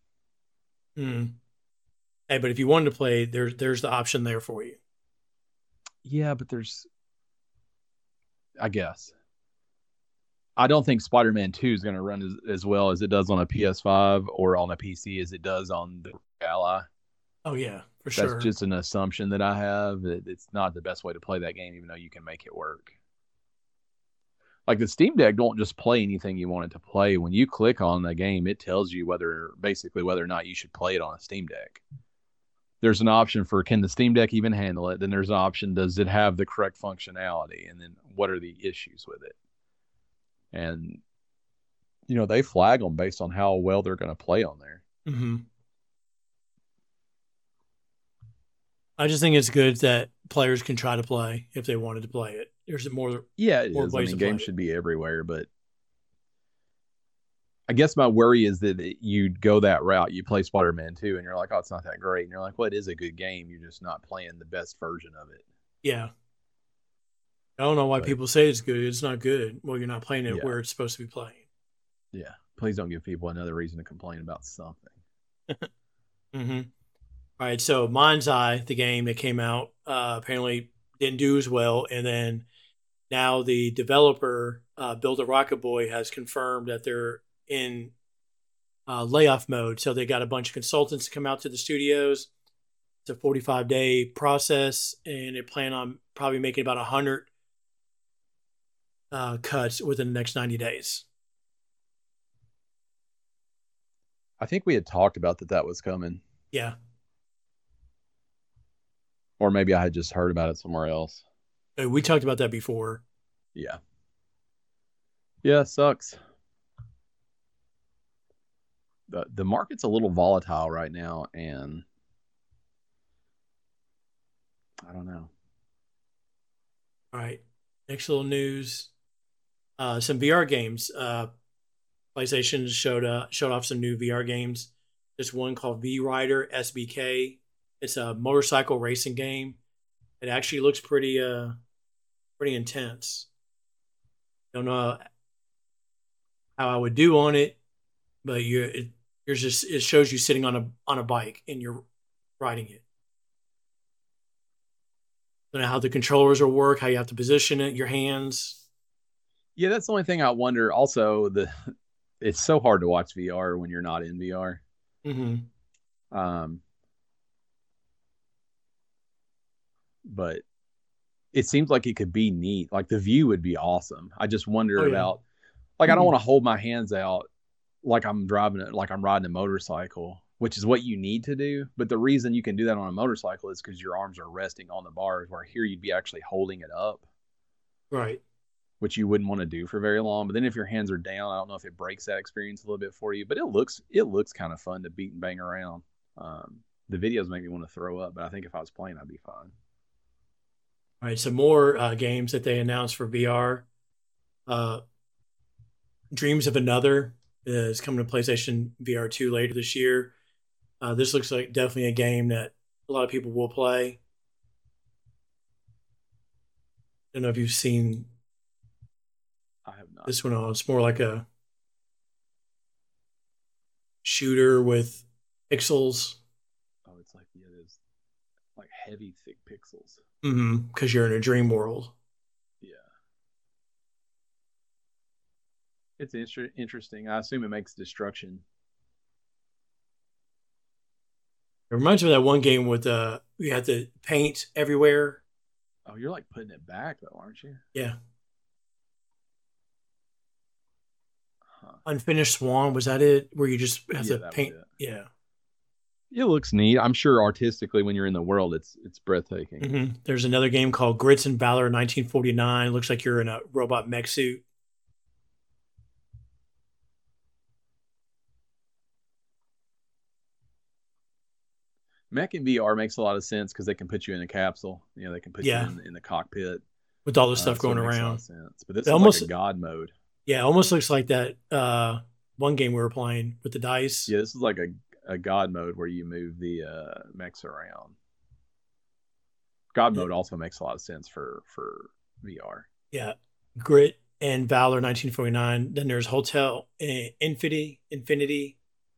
Hey, but if you wanted to play, there's the option there for you. Yeah, but I guess. I don't think Spider-Man 2 is going to run as well as it does on a PS5 or on a PC as it does on the Ally. Oh, yeah, for sure. That's just an assumption that I have. It's not the best way to play that game, even though you can make it work. Like the Steam Deck don't just play anything you want it to play. When you click on the game, it tells you whether or not you should play it on a Steam Deck. There's an option for, can the Steam Deck even handle it? Then there's an option, does it have the correct functionality? And then what are the issues with it? And, they flag them based on how well they're going to play on there. Mm-hmm. I just think it's good that players can try to play if they wanted to play it. There's more. Yeah, it is. I mean, games should be everywhere, but I guess my worry is that you'd go that route. You play Spider-Man 2 and you're like, oh, it's not that great. And you're like, well, it is a good game. You're just not playing the best version of it. Yeah. I don't know why people say it's good. It's not good. Well, you're not playing it where it's supposed to be playing. Yeah. Please don't give people another reason to complain about something. Mm-hmm. All right. So Mind's Eye, the game that came out, apparently didn't do as well. And then now the developer, Build a Rocket Boy, has confirmed that they're in layoff mode. So they got a bunch of consultants to come out to the studios. It's a 45-day process, and they plan on probably making about 100 cuts within the next 90 days. I think we had talked about that was coming. Yeah. Or maybe I had just heard about it somewhere else. We talked about that before. Yeah. Yeah, it sucks. The market's a little volatile right now, and I don't know. All right. Next little news. Some VR games. PlayStation showed off some new VR games. There's one called V Rider SBK. It's a motorcycle racing game. It actually looks pretty intense. Don't know how I would do on it, but it shows you sitting on a bike and you're riding it. Don't know how the controllers will work, how you have to position it, your hands. Yeah, that's the only thing I wonder. Also, it's so hard to watch VR when you're not in VR. Mm-hmm. But it seems like it could be neat. Like the view would be awesome. I just wonder about, like, I don't want to hold my hands out like I'm riding a motorcycle, which is what you need to do. But the reason you can do that on a motorcycle is because your arms are resting on the bars, where here you'd be actually holding it up. Right. Which you wouldn't want to do for very long. But then if your hands are down, I don't know if it breaks that experience a little bit for you, but it looks kind of fun to beat and bang around. The videos make me want to throw up, but I think if I was playing, I'd be fine. All right, some more games that they announced for VR. Dreams of Another is coming to PlayStation VR 2 later this year. This looks like definitely a game that a lot of people will play. I don't know if you've seen. I have not. This one. It's more like a shooter with pixels. Oh, it's like, yeah, it is like heavy, thick pixels. Mm-hmm. Because you're in a dream world. Yeah. It's interesting. I assume it makes destruction. It reminds me of that one game with you had to paint everywhere. Oh, you're like putting it back though, aren't you? Yeah. Huh. Unfinished Swan, was that it? Where you just have Yeah, to that was paint? it. Yeah. It looks neat. I'm sure artistically, when you're in the world, it's breathtaking. There's another game called Grits and Valor 1949. Looks like you're in a robot mech suit. Mech in VR makes a lot of sense because they can put you in a capsule. You know, they can put you Yeah. in the cockpit. With all the stuff So it going makes a lot of around. sense. But this It is like a almost, god mode. yeah, it almost looks like that one game we were playing with the dice. Yeah, this is like a god mode where you move the mechs around. God Yeah. mode also makes a lot of sense for VR. Yeah. Grit and Valor 1949. Then there's Hotel Infinity.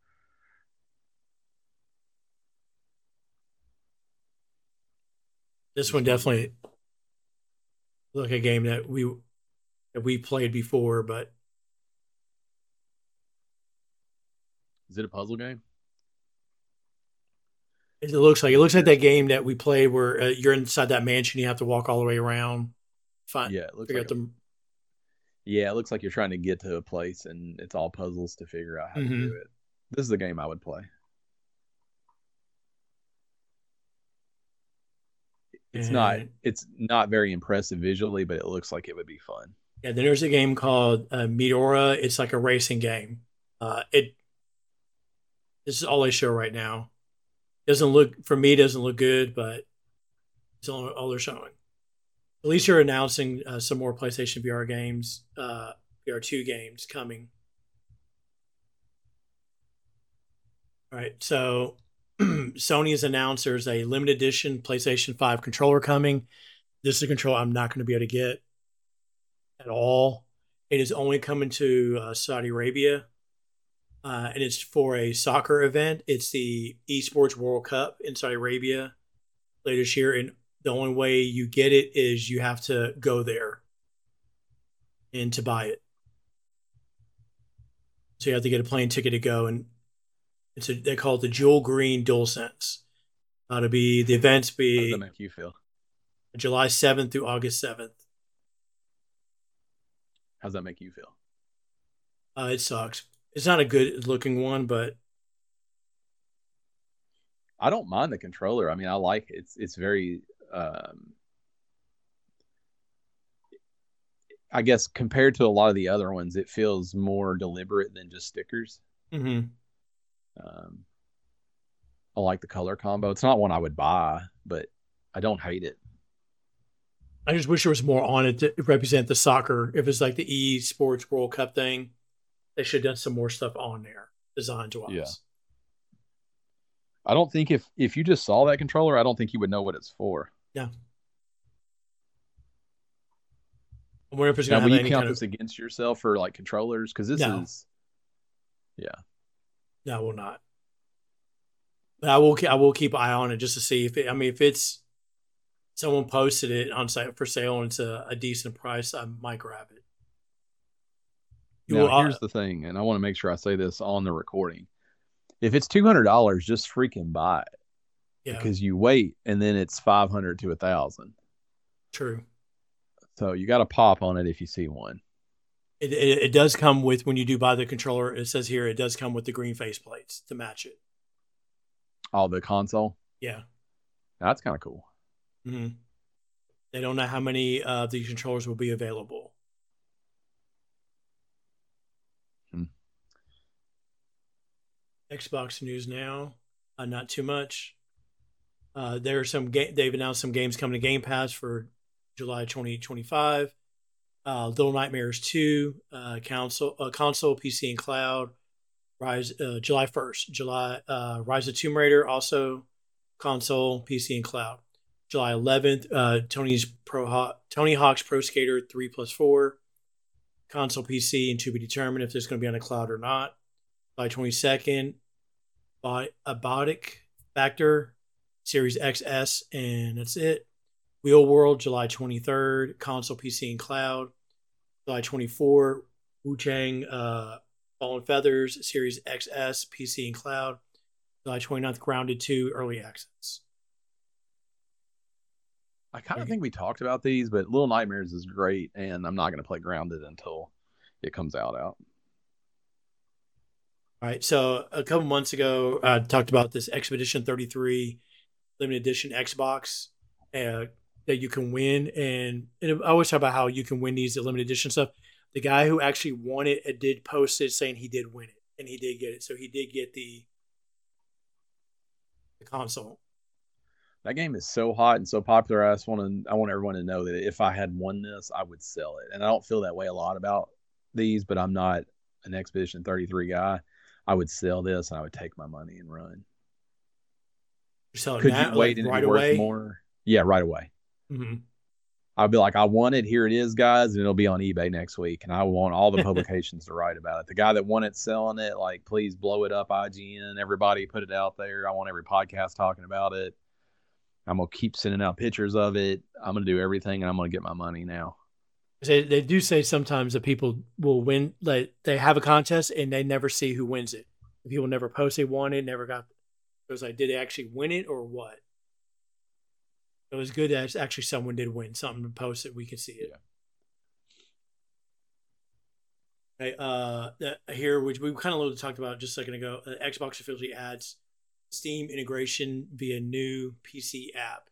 This one This one, definitely look like a game that we played before, but is it a puzzle game? it looks like that game that we played where you're inside that mansion, you have to walk all the way around, find Yeah, it looks figure like out the. yeah, it looks like you're trying to get to a place and it's all puzzles to figure out how to Mm-hmm. do it. This is the game I would play. And it's not very impressive visually, but it looks like it would be fun. yeah, then there's a game called Meteora. It's like a racing game. It This is all they show right now. Doesn't look for me doesn't look good, but it's all they're showing. At least you're announcing some more PlayStation VR games, VR2 games coming. All right, so Sony has announced there's a limited edition PlayStation 5 controller coming. This is a controller I'm not going to be able to get at all. It is only coming to Saudi Arabia, and it's for a soccer event. It's the Esports World Cup in Saudi Arabia later this year, and the only way you get it is you have to go there and to buy it. So you have to get a plane ticket to go, and they call it the Jewel Green DualSense. To be the events How does that be make you feel? July 7th through August 7th. How does that make you feel? It sucks. It's not a good looking one, but I don't mind the controller. I mean, I like it. It's very um, I guess compared to a lot of the other ones, it feels more deliberate than just stickers. mm-hmm. Um, I like the color combo. It's not one I would buy, but I don't hate it. I just wish there was more on it to represent the soccer. If it's like the E Sports World Cup thing, they should have done some more stuff on there, design Yeah. wise. I don't think if you just saw that controller, I don't think you would know what it's for. Yeah. I wonder if it's Now, going to will have you any count kind of. this against yourself for like controllers? Because this No, is, yeah, no, I will not. But I will keep an eye on it just to see if if it's someone posted it on site for sale and it's a decent price, I might grab it. You now will, here's the thing, and I want to make sure I say this on the recording. If it's $200, just freaking buy it yeah, because you wait and then it's 500 to 1,000. true. So you got to pop on it if you see one. It does come with when you do buy the controller. It says here it does come with the green face plates to match it. Oh, the console. Yeah. That's kind of cool. hmm They don't know how many of these controllers will be available. Hmm. Xbox news now, not too much. There are they've announced some games coming to Game Pass for July 2025. Little Nightmares 2, console, PC, and cloud. July 1st. Rise of Tomb Raider, also console, PC, and cloud. July 11th, Tony Hawk's Pro Skater 3 plus 4, console, PC, and to be determined if there's going to be on a cloud or not. July 22nd, Biotic Factor Series XS, and that's it. Wheel World, July 23rd, console, PC, and cloud. July 24th, Wu Chang Fallen Feathers, Series XS, PC, and cloud. July 29th, Grounded 2, early access. I kind of Okay. think we talked about these, but Little Nightmares is great, and I'm not going to play Grounded until it comes out. All right. So a couple months ago, I talked about this Expedition 33 limited edition Xbox uh, that you can win. And I always talk about how you can win these limited edition stuff. The guy who actually won it did post it saying he did win it and he did get it. So he did get the console. That game is so hot and so popular. I want everyone to know that if I had won this, I would sell it. And I don't feel that way a lot about these, but I'm not an Expedition 33 guy. I would sell this and I would take my money and run. You sell it Could you now, like wait and it be right worth away. more? Yeah, right away. Mm-hmm. I'd be like, I want it. Here it is, guys, and it'll be on eBay next week. And I want all the publications to write about it. The guy that won it selling it, like, please blow it up, IGN. Everybody put it out there. I want every podcast talking about it. I'm gonna keep sending out pictures of it. I'm gonna do everything, and I'm gonna get my money now. They do say sometimes that people will win, like they have a contest and they never see who wins it. People never post they won it, never got. It was like, did they actually win it or what? It was good that actually someone did win something to post it. We can see it. Yeah. Okay, here, which we kind of talked about just a second ago, Xbox officially adds Steam integration via new PC app.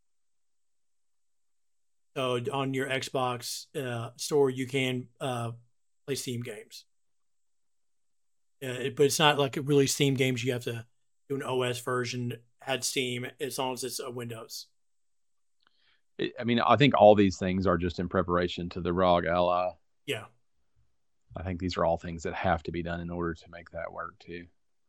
So on your Xbox store, you can play Steam games. But it's not like really Steam games. You have to do an OS version, add Steam, as long as it's a Windows. I mean, I think all these things are just in preparation to the ROG Ally. Yeah. I think these are all things that have to be done in order to make that work too.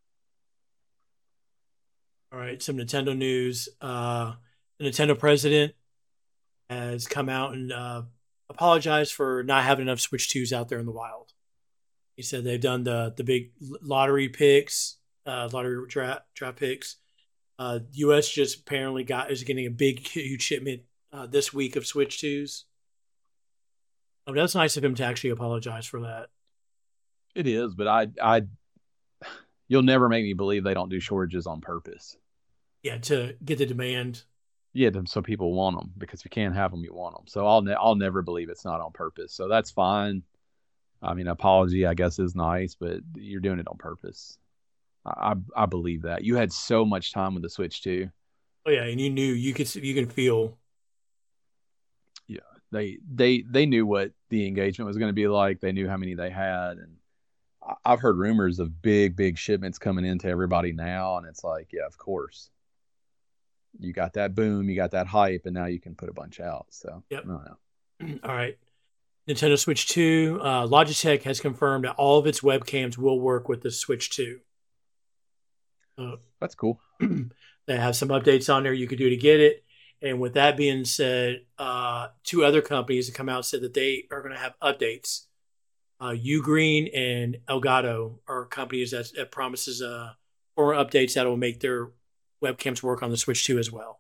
All right. Some Nintendo news. The Nintendo president has come out and apologized for not having enough Switch 2s out there in the wild. He said they've done the big lottery picks, lottery draft picks. U.S. just apparently is getting a big, huge shipment this week of Switch 2s. That's nice of him to actually apologize for that. It is, but you'll never make me believe they don't do shortages on purpose. Yeah, to get the demand. Yeah, so people want them because if you can't have them, you want them. So I'll never believe it's not on purpose. So that's fine. I mean, apology, I guess, is nice, but you're doing it on purpose. I believe that you had so much time with the Switch too. Oh yeah, and you knew you can feel. Yeah, they knew what the engagement was going to be like. They knew how many they had, and I've heard rumors of big shipments coming into everybody now, and it's like, yeah, of course. You got that boom, you got that hype, and now you can put a bunch out. So Yep. I don't know. All right. Nintendo Switch 2. Logitech has confirmed that all of its webcams will work with the Switch 2. That's cool. They have some updates on there you could do to get it. And with that being said, two other companies have come out and said that they are going to have updates. Ugreen and Elgato are companies that promises more updates that will make their webcams work on the Switch 2 as well.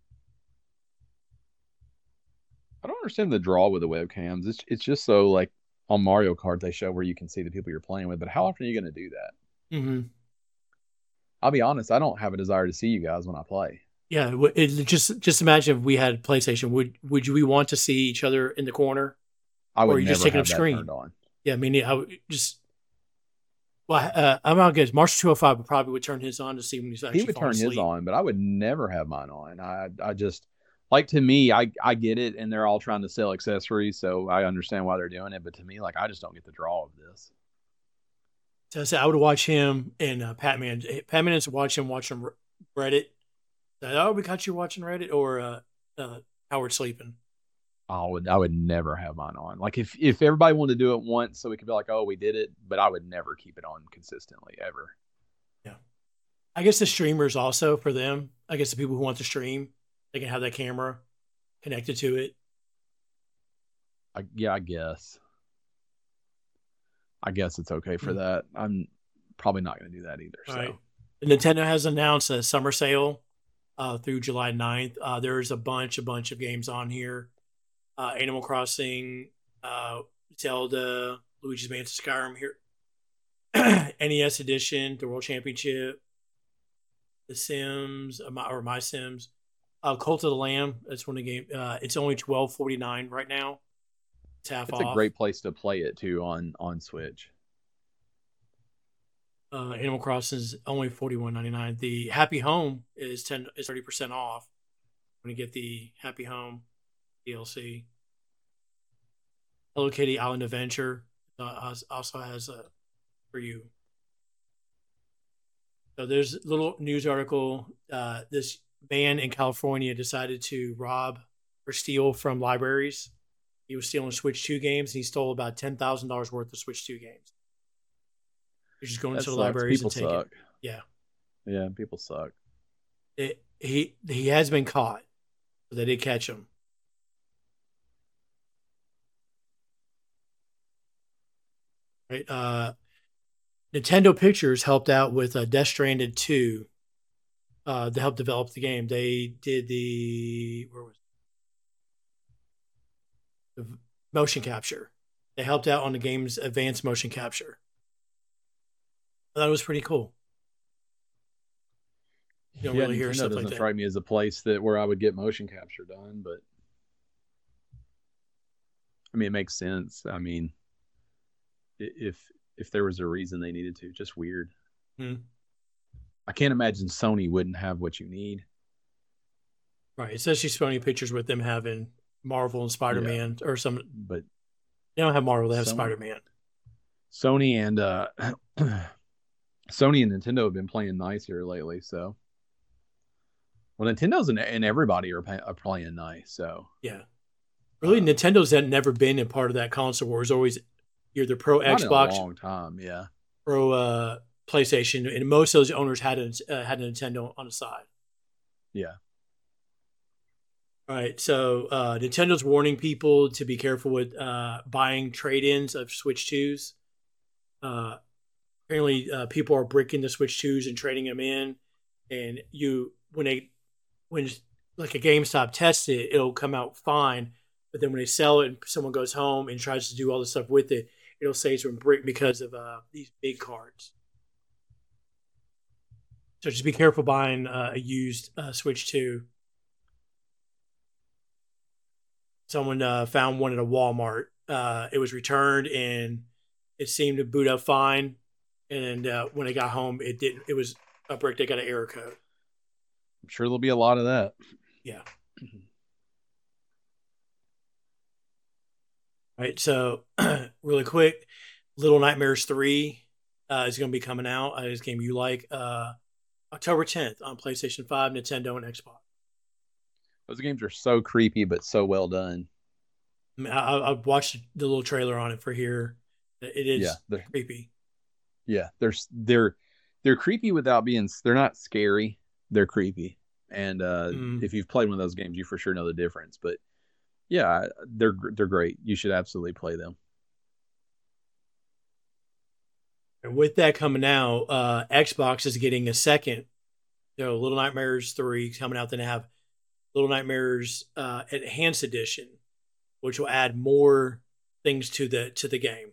I don't understand the draw with the webcams. It's just so like on Mario Kart they show where you can see the people you're playing with, but how often are you going to do that? Mm-hmm. I'll be honest, I don't have a desire to see you guys when I play. Yeah, just imagine if we had PlayStation. Would we want to see each other in the corner, I or would are you never just taking have up that screen? turned on. Yeah, I mean, I would just. Well, I'm not good. Marshall 205 would probably turn his on to see when he's actually He would falling turn his asleep. on, but I would never have mine on. I just like to me, I get it, and they're all trying to sell accessories, so I understand why they're doing it. But to me, like I just don't get the draw of this. So I said I would watch him and Patman. Patman is watch him watching Reddit. Oh, we got you watching Reddit or Howard sleeping. I would never have mine on. Like if everybody wanted to do it once, so we could be like, oh, we did it, but I would never keep it on consistently ever. Yeah, I guess the streamers also for them. I guess the people who want to stream, they can have that camera connected to it. Yeah, I guess. I guess it's okay for Mm. that. I'm probably not going to do that either. All So right. Nintendo has announced a summer sale through July 9th. There's a bunch of games on here. Animal Crossing, Zelda, Luigi's Mansion, Skyrim here, NES Edition, the World Championship, The Sims, or My Sims. Cult of the Lamb. That's one of the game. It's only $12.49 right now. It's half It's a off. great place to play it too on Switch. Animal Crossing is only $41.99. The Happy Home is 30% off when you get the Happy Home DLC. Hello Kitty Island Adventure also has for you. So there's a little news article. This man in California decided to rob or steal from libraries. He was stealing Switch 2 games. And he stole about $10,000 worth of Switch 2 games. He's just going to the libraries People and taking suck. it. Yeah. Yeah, people suck. He has been caught. So they did catch him. Right. Nintendo Pictures helped out with Death Stranded 2 to help develop the game. They did the motion capture. They helped out on the game's advanced motion capture. I thought it was pretty cool. You don't really hear Nintendo stuff doesn't like that. strike me as a place where I would get motion capture done, but I mean, it makes sense. I mean, if there was a reason they needed to, just weird. I can't imagine Sony wouldn't have what you need. Right. It says she's Sony Pictures with them having Marvel and Spider-Man or some, but they don't have Marvel. They have Spider-Man. Sony and Sony and Nintendo have been playing nice here lately. So, well, Nintendo's and everybody are playing nice. So, yeah, really, Nintendo's had never been a part of that console war. It's always either pro Xbox, in a long time, yeah, pro PlayStation, and most of those owners had a Nintendo on the side. Yeah. All right, so Nintendo's warning people to be careful with buying trade-ins of Switch 2s. Apparently, people are bricking the Switch 2s and trading them in, and when like a GameStop tests it, it'll come out fine. But then when they sell it and someone goes home and tries to do all this stuff with it, it'll say it's been bricked because of these big cards. So just be careful buying a used Switch 2. Someone found one at a Walmart. It was returned and it seemed to boot up fine. And when they got home, it didn't. It was a brick. They got an error code. I'm sure there'll be a lot of that. Yeah. All right. So really quick, Little Nightmares 3 is going to be coming out. This game you like. October 10th on PlayStation 5, Nintendo, and Xbox. Those games are so creepy, but so well done. I mean, I watched the little trailer on it for here. It is creepy. Yeah, they're creepy without being. They're not scary. They're creepy, and if you've played one of those games, you for sure know the difference. But yeah, they're great. You should absolutely play them. And with that coming out, Xbox is getting a second. Little Nightmares 3 coming out. Then they have Little Nightmares Enhanced Edition, which will add more things to the game.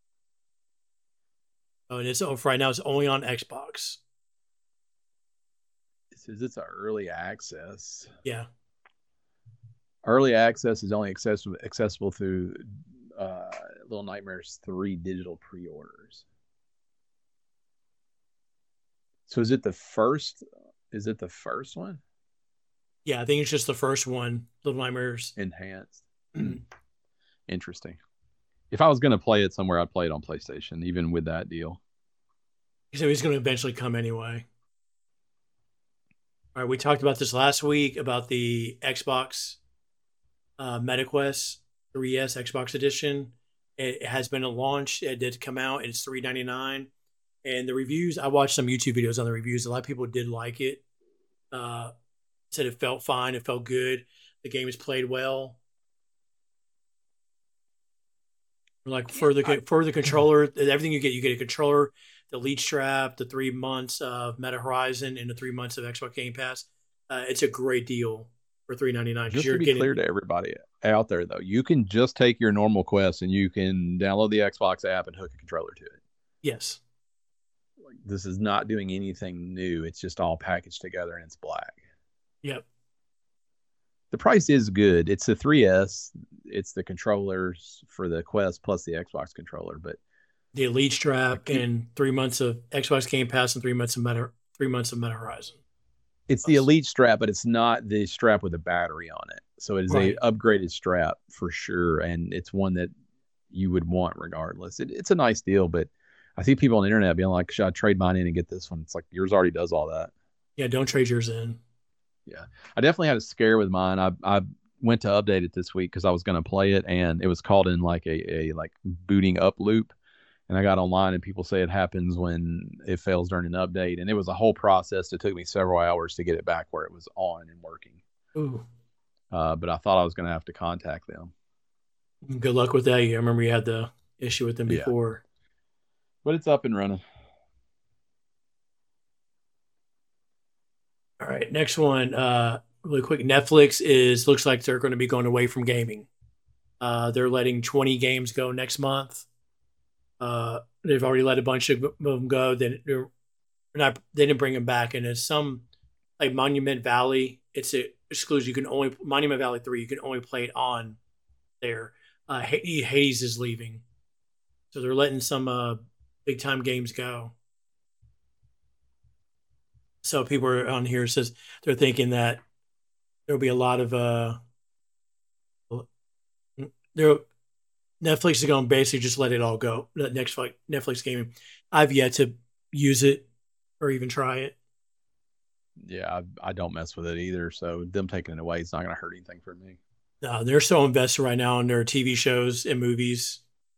Oh, and it's right now. It's only on Xbox. It says it's an early access. Yeah. Early access is only accessible through Little Nightmares 3 digital pre-orders. So is it the first? Is it the first one? Yeah, I think it's just the first one. Little Nightmares Enhanced. Interesting. If I was going to play it somewhere, I'd play it on PlayStation, even with that deal. So he's going to eventually come anyway. All right, we talked about this last week about the Xbox MetaQuest 3S Xbox Edition. It has been a launch. It did come out. It's $399. And the reviews, I watched some YouTube videos on the reviews. A lot of people did like it. Said it felt fine. It felt good. The game is played well. Like for the controller, everything you get a controller, the lead strap, the 3 months of Meta Horizon, and the 3 months of Xbox Game Pass. It's a great deal for $399. Just to be clear to everybody out there, though, you can just take your normal Quest and you can download the Xbox app and hook a controller to it. Yes. This is not doing anything new. It's just all packaged together and it's black. Yep. The price is good. It's the 3S. It's the controllers for the Quest plus the Xbox controller. But The Elite I strap keep and 3 months of Xbox Game Pass and 3 months of Meta Horizon. it's the Plus. Elite strap, but it's not the strap with a battery on it. So it is a Right. upgraded strap for sure, and it's one that you would want regardless. It's a nice deal, but I see people on the internet being like, "Should I trade mine in and get this one?" It's like yours already does all that. Yeah, don't trade yours in. Yeah, I definitely had a scare with mine. I went to update it this week because I was going to play it, and it was called in like a like booting up loop. And I got online, and people say it happens when it fails during an update, and it was a whole process. It took me several hours to get it back where it was on and working. Ooh, But I thought I was going to have to contact them. good luck with that. I remember you had the issue with them Yeah, before. but it's up and running. All right, next one. Really quick. Netflix is looks like they're going to be going away from gaming. They're letting 20 games go next month. They've already let a bunch of them go. Then they're not. They didn't bring them back. And it's some like Monument Valley. It's a exclusive. You can only Monument Valley 3. You can only play it on there. Hades is leaving, so they're letting some big time games go. So people are on here says they're thinking that there'll be a lot of there Netflix is going to basically just let it all go. Next like Netflix gaming. I've yet to use it or even try it. Yeah, I don't mess with it either. So them taking it away is not going to hurt anything for me. They're so invested right now in their TV shows and movies.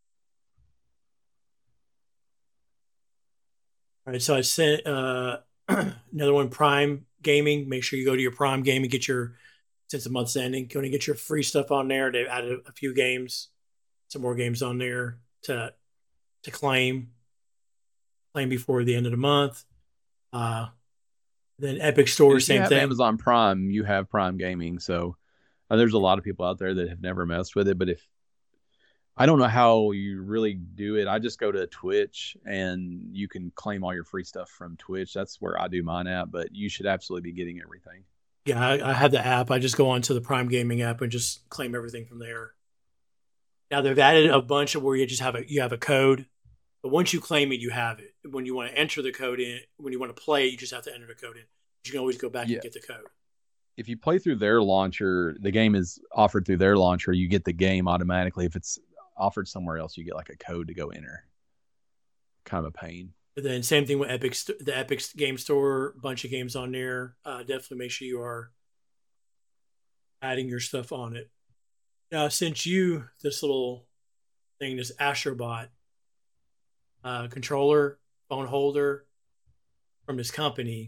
All right, so I sent another one, Prime Gaming. Make sure you go to your Prime Gaming, get your since the month's ending, go and get your free stuff on there. They've added a few games, some more games on there to claim before the end of the month. Uh, then Epic And Store, if you same have thing. Amazon Prime, you have Prime Gaming. So there's a lot of people out there that have never messed with it. But if I don't know how you really do it, I just go to Twitch and you can claim all your free stuff from Twitch. That's where I do mine at. But you should absolutely be getting everything. Yeah, I have the app. I just go onto the Prime Gaming app and just claim everything from there. Now they've added a bunch of where you have a code, but once you claim it, you have it. When you want to enter the code in, when you want to play, you just have to enter the code in. You can always go back and Yeah. get the code. If you play through their launcher, the game is offered through their launcher. You get the game automatically. If it's offered somewhere else, you get like a code to go enter. Kind of a pain. And then same thing with the Epic Game Store, bunch of games on there. Definitely make sure you are adding your stuff on it. Now, I sent you this little thing, this Astrobot controller, phone holder from this company,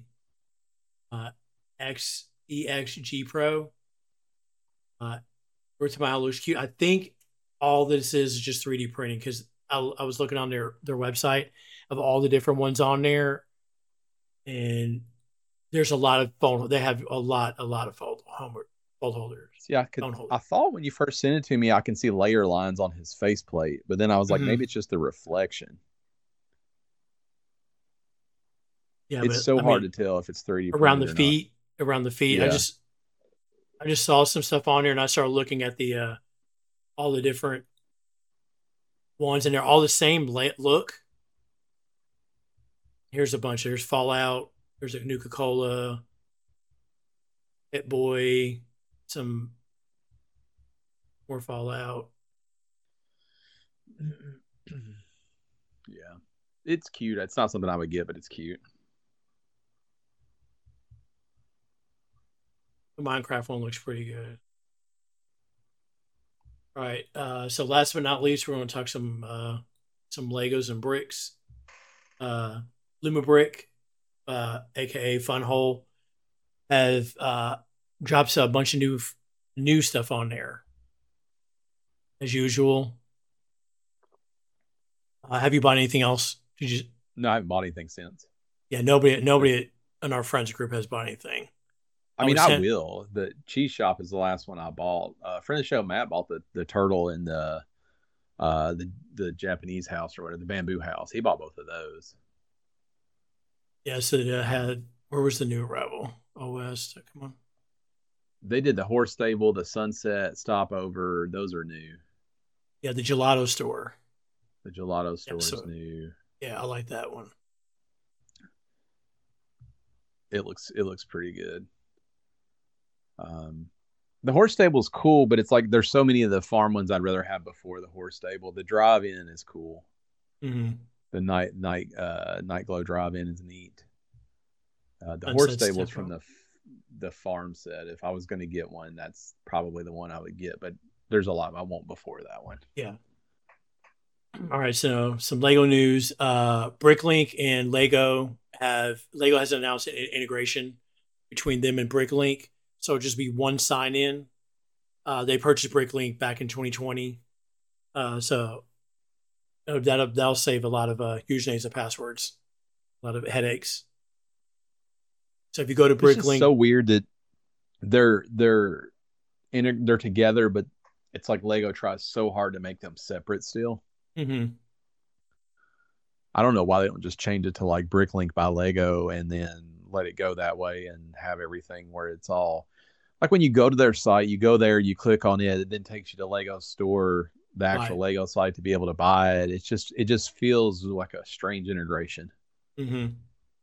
XEXG Pro. To my eye looks cute. I think all this is just 3D printing because I was looking on their website of all the different ones on there, and there's a lot of phone. They have a lot of phone holders, See, phone holders. I thought when you first sent it to me, I can see layer lines on his faceplate, but then I was like, Mm-hmm. maybe it's just the reflection. Yeah, It's but so I hard mean, to tell if it's 3D around printed the or not. feet, around the feet. Yeah. I just saw some stuff on there, and I started looking at the all the different ones, and they're all the same look. Here's a bunch. There's Fallout. There's a Nuka Cola, Hit Boy, some more Fallout. Yeah. It's cute. It's not something I would get, but it's cute. The Minecraft one looks pretty good. All right. So last but not least, we're going to talk some Legos and bricks. Luma Brick, aka Fun Hole, have drops a bunch of new stuff on there as usual. Have you bought anything else? Did you? No, I haven't bought anything since. Yeah, nobody in our friends group has bought anything. I I mean, was I sent. will. The cheese shop is the last one I bought. Friend of the show, Matt, bought the turtle and the Japanese house or whatever, the bamboo house. He bought both of those. Yeah, so it had. Where was the new Rebel? Oh West. Come on. They did the horse stable, the Sunset Stopover. Those are new. Yeah, the gelato store. The gelato Yeah, store is so new. yeah, I like that one. It looks pretty good. Um, the horse stable is cool, but it's like there's so many of the farm ones I'd rather have before the horse stable. The drive-in is cool. Mm-hmm. The night glow drive-in is neat. The horse Sunset stable's from Stepo. the farm set. If I was going to get one, that's probably the one I would get. But there's a lot I want before that one. Yeah. All right, so some Lego news. Bricklink and Lego has announced an integration between them and Bricklink, so it'll just be one sign in. They purchased Bricklink back in 2020, so that'll save a lot of usernames and passwords, a lot of headaches. So if you go to It's just Bricklink, so weird that they're they're together, but it's like Lego tries so hard to make them separate still. mhm, I don't know why they don't just change it to like Bricklink by Lego and then let it go that way and have everything where it's all like when you go to their site, you go there, you click on it, it then takes you to Lego store, the actual right, Lego site to be able to buy it. It just feels like a strange integration. mhm,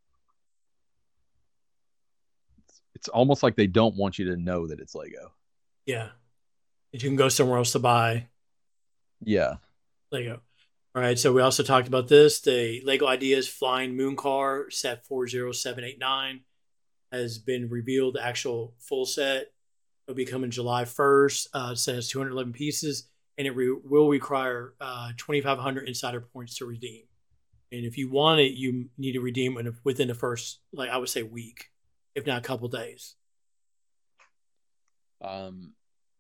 It's almost like they don't want you to know that it's Lego. yeah, and you can go somewhere else to buy Yeah. Lego. All right, so we also talked about this. The Lego Ideas Flying Moon Car set 40789 has been revealed. The actual full set will be coming July 1st. It says 211 pieces, and it will require 2,500 insider points to redeem. And if you want it, you need to redeem it within the first, like I would say, week, if not a couple days. Um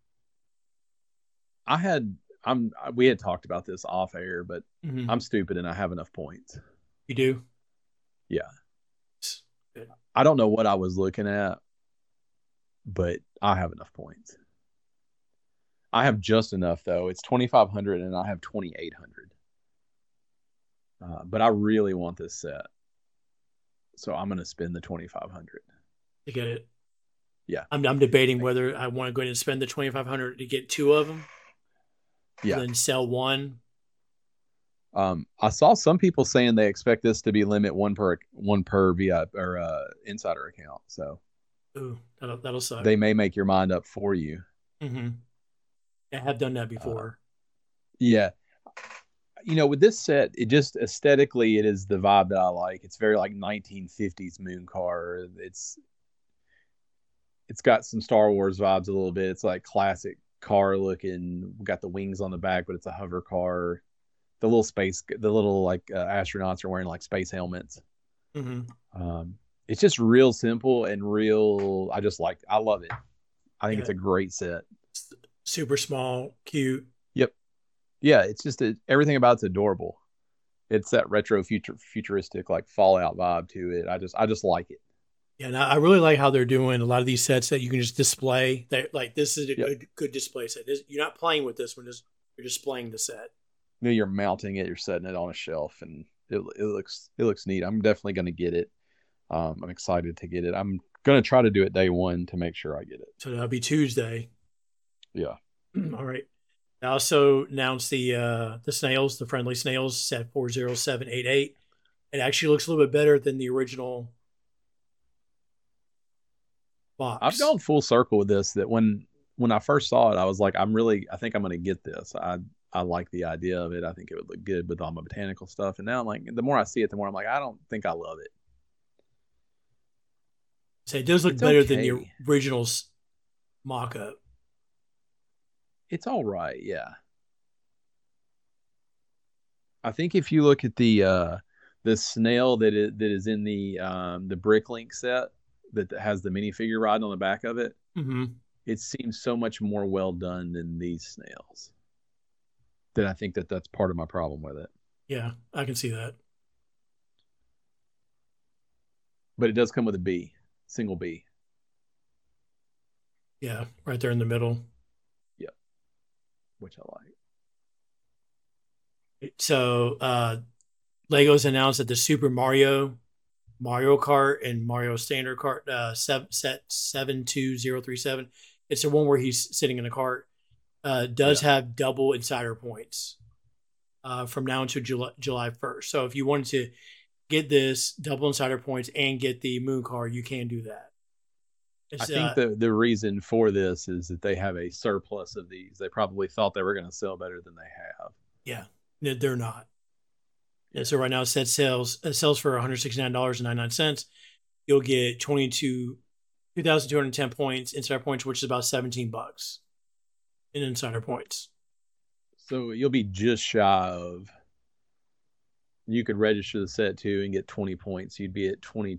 I had I'm we had talked about this off air, but Mm-hmm. I'm stupid and I have enough points. You do? Yeah. Good. I don't know what I was looking at, but I have enough points. I have just enough though. It's 2,500 and I have 2,800. But I really want this set, so I'm gonna spend the 2,500. To get it. Yeah, I'm debating whether I want to go ahead and spend the 2,500 to get two of them and yeah. then sell one. I saw some people saying they expect this to be limit one per VIP or insider account, so Ooh, that'll suck. they may make your mind up for you. Mm-hmm. I have done that Uh, before. yeah, with this set, it just aesthetically, it is the vibe that I like. It's very like 1950s moon car. It's got some Star Wars vibes a little bit. It's like classic car looking. Got the wings on the back, but it's a hover car. The little like astronauts are wearing like space helmets. Mm-hmm. It's just real simple and real. I love it. I think Yeah, it's a great set. super small, cute. Yep. Yeah, it's just everything about it's adorable. It's that retro futuristic like Fallout vibe to it. I just like it. Yeah, and I really like how they're doing a lot of these sets that you can just display. That like this is a Yep. good display set. You're not playing with this one; you're displaying the set. You're mounting it, you're setting it on a shelf, and it looks neat. I'm definitely gonna get it. I'm excited to get it. I'm gonna try to do it day one to make sure I get it. So that'll be Tuesday. Yeah. All right. I also announced the snails, the friendly snails, set 40788. It actually looks a little bit better than the original I've box. gone full circle with this. That when I first saw it, I was like, I think I'm gonna get this. I like the idea of it. I think it would look good with all my botanical stuff. And now I'm like, the more I see it, the more I'm like, I don't think I love it. So it does look It's better than the okay. original mock-up. It's all right. Yeah. I think if you look at the snail that is in the Bricklink set that has the minifigure riding on the back of it, Mm-hmm. it seems so much more well done than these snails. That I think that's part of my problem with it. Yeah, I can see that. But it does come with a B, single B. Yeah, right there in the middle. Yep, which I like. So Legos announced that the Super Mario Mario Kart and Mario Standard Kart set 72037. It's the one where he's sitting in a cart. Does Yeah. have double insider points from now until July 1st. So if you wanted to get this double insider points and get the moon car, you can do that. I It's think the reason for this is that they have a surplus of these. They probably thought they were going to sell better than they have. yeah, they're not. Yeah. And so right now it sells for $169.99. You'll get 2,210 points, insider points, which is about $17 in insider points. So you'll be just shy of. You could register the set too and get 20 points. You'd be at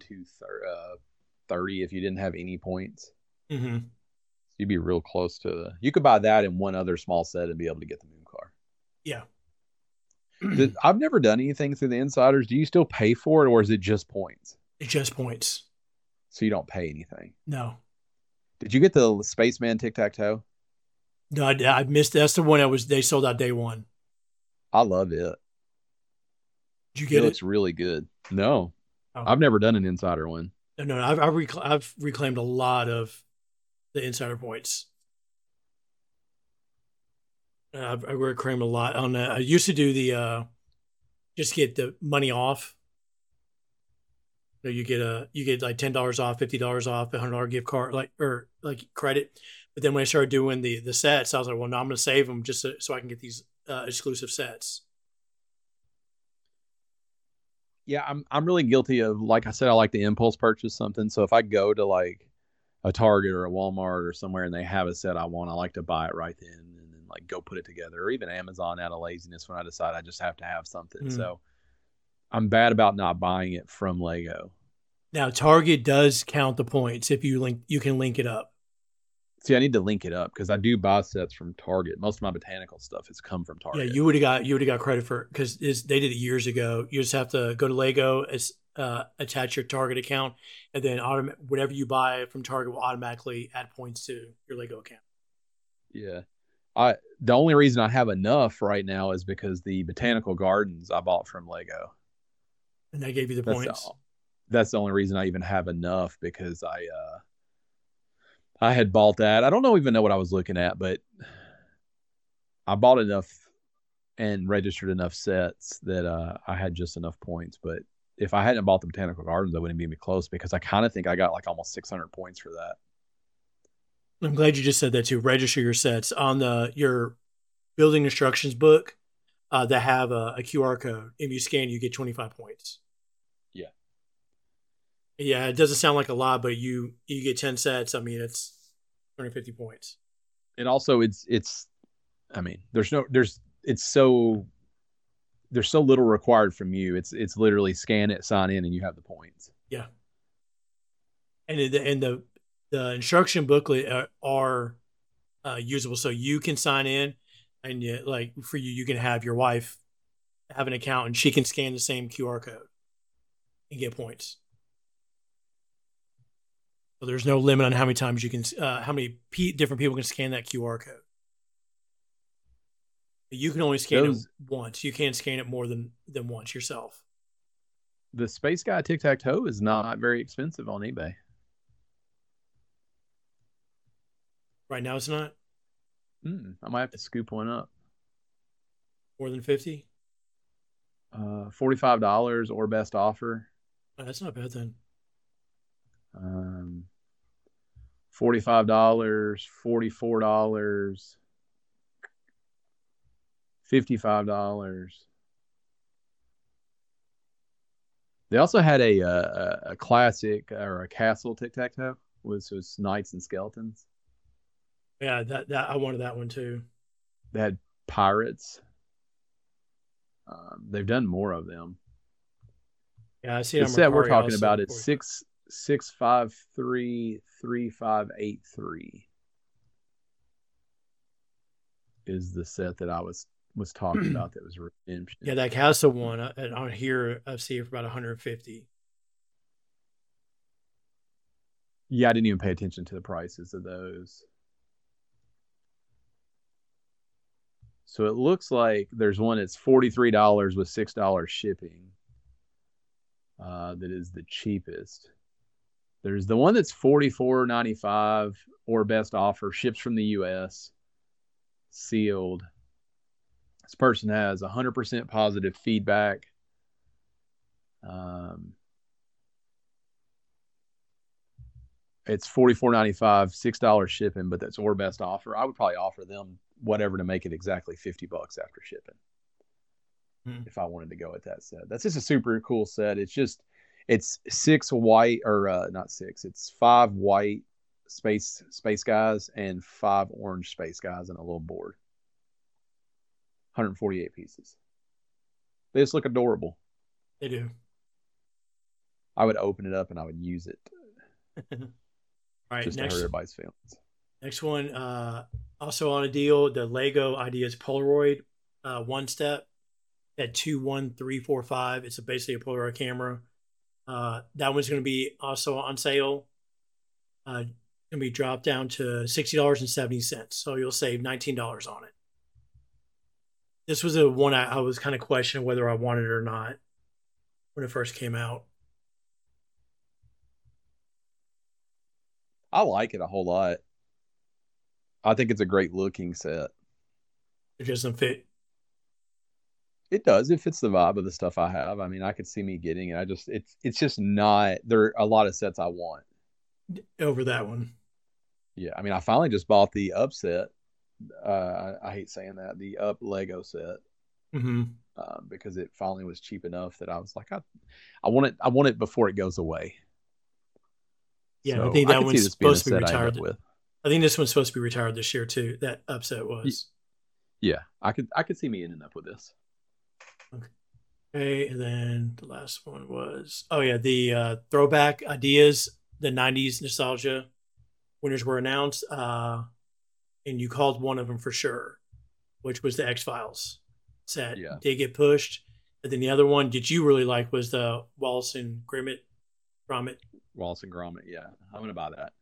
2230 if you didn't have any points. Mm-hmm. You'd be real close to. You could buy that in one other small set and be able to get the moon car. Yeah. I've never done anything through the insiders. Do you still pay for it, or is it just points? It's just points. So you don't pay anything. No. Did you get the Spaceman Tic Tac Toe? No, I missed. That's the one they sold out day one. I love it. Did you get It looks really good. No, I've never done an insider one. No. I've reclaimed a lot of the insider points. I've reclaimed a lot on that. I used to do the just get the money off. So you get like $10 off, $50 off, $100 gift card, like credit. But then when I started doing the sets, I was like, well, no, I'm going to save them just so I can get these exclusive sets. Yeah, I'm really guilty of, like I said, I like to impulse purchase something. So if I go to like a Target or a Walmart or somewhere and they have a set I want, I like to buy it right then and then like go put it together, or even Amazon out of laziness when I decide I just have to have something. So I'm bad about not buying it from Lego. Now Target does count the points if you can link it up. See, I need to link it up because I do buy sets from Target. Most of my botanical stuff has come from Target. Yeah, you would have got credit for it because they did it years ago. You just have to go to Lego, attach your Target account, and then whatever you buy from Target will automatically add points to your Lego account. Yeah, the only reason I have enough right now is because the botanical gardens I bought from Lego, and they gave you the points. That's the only reason I even have enough, because I had bought that. I don't even know what I was looking at, but I bought enough and registered enough sets that I had just enough points. But if I hadn't bought the botanical gardens, I wouldn't be close, because I kind of think I got like almost 600 points for that. I'm glad you just said that too. Register your sets on your building instructions book. That have a QR code. If you scan, you get 25 points. Yeah. Yeah, it doesn't sound like a lot, but you get 10 sets. I mean, it's 250 points. And also it's I mean, there's so little required from you. It's literally scan it, sign in, and you have the points. Yeah. And the instruction booklet are usable, so you can sign in, and like for you can have your wife have an account and she can scan the same QR code and get points. So there's no limit on how many times you can, how many different people can scan that QR code. You can only scan it once. You can't scan it more than once yourself. The Space Guy Tic Tac Toe is not very expensive on eBay. Right now, it's not. I might have to scoop one up. More than 50? $45 or best offer. Oh, that's not bad then. $45, $44, $55. They also had a classic or a castle tic tac toe with knights and skeletons. Yeah, that I wanted that one too. They had pirates. They've done more of them. Yeah, I see. The set we're talking about is 6533583 is the set that I was talking about that was redemption. Yeah, that castle one on here I see it for about 150. Yeah, I didn't even pay attention to the prices of those. So it looks like there's one that's $43 with $6 shipping. that is the cheapest. There's the one that's $44.95 or best offer, ships from the U.S., sealed. This person has 100% positive feedback. It's $44.95, $6 shipping, but that's or best offer. I would probably offer them whatever to make it exactly $50 after shipping. If I wanted to go with that set. That's just a super cool set. It's six white or not six. It's 5 white space guys and 5 orange space guys and a little board. 148 pieces. They just look adorable. They do. I would open it up and I would use it. All right, just to hurt everybody's feelings. Next one, also on a deal, the Lego Ideas Polaroid one step at 21345. It's basically a Polaroid camera. That one's going to be also on sale. Going to be dropped down to $60.70. So you'll save $19 on it. This was the one I was kind of questioning whether I wanted it or not when it first came out. I like it a whole lot. I think it's a great looking set. It doesn't fit. It does. It fits the vibe of the stuff I have. I mean, I could see me getting it. It's just not. There are a lot of sets I want over that one. Yeah, I mean, I finally just bought the Upset. I hate saying that, the Up Lego set, because it finally was cheap enough that I was like, I want it. I want it before it goes away. Yeah, so I think that one's supposed to be retired. I think this one's supposed to be retired this year too. That Upset was. Yeah, I could see me ending up with this. Okay, and then the last one was the throwback ideas, the 90s nostalgia winners were announced, and you called one of them for sure, which was the X-Files set. Yeah. Did get pushed. And then the other one, did you really like, was the Wallace and Gromit? Wallace and Gromit, yeah. I'm going to buy that.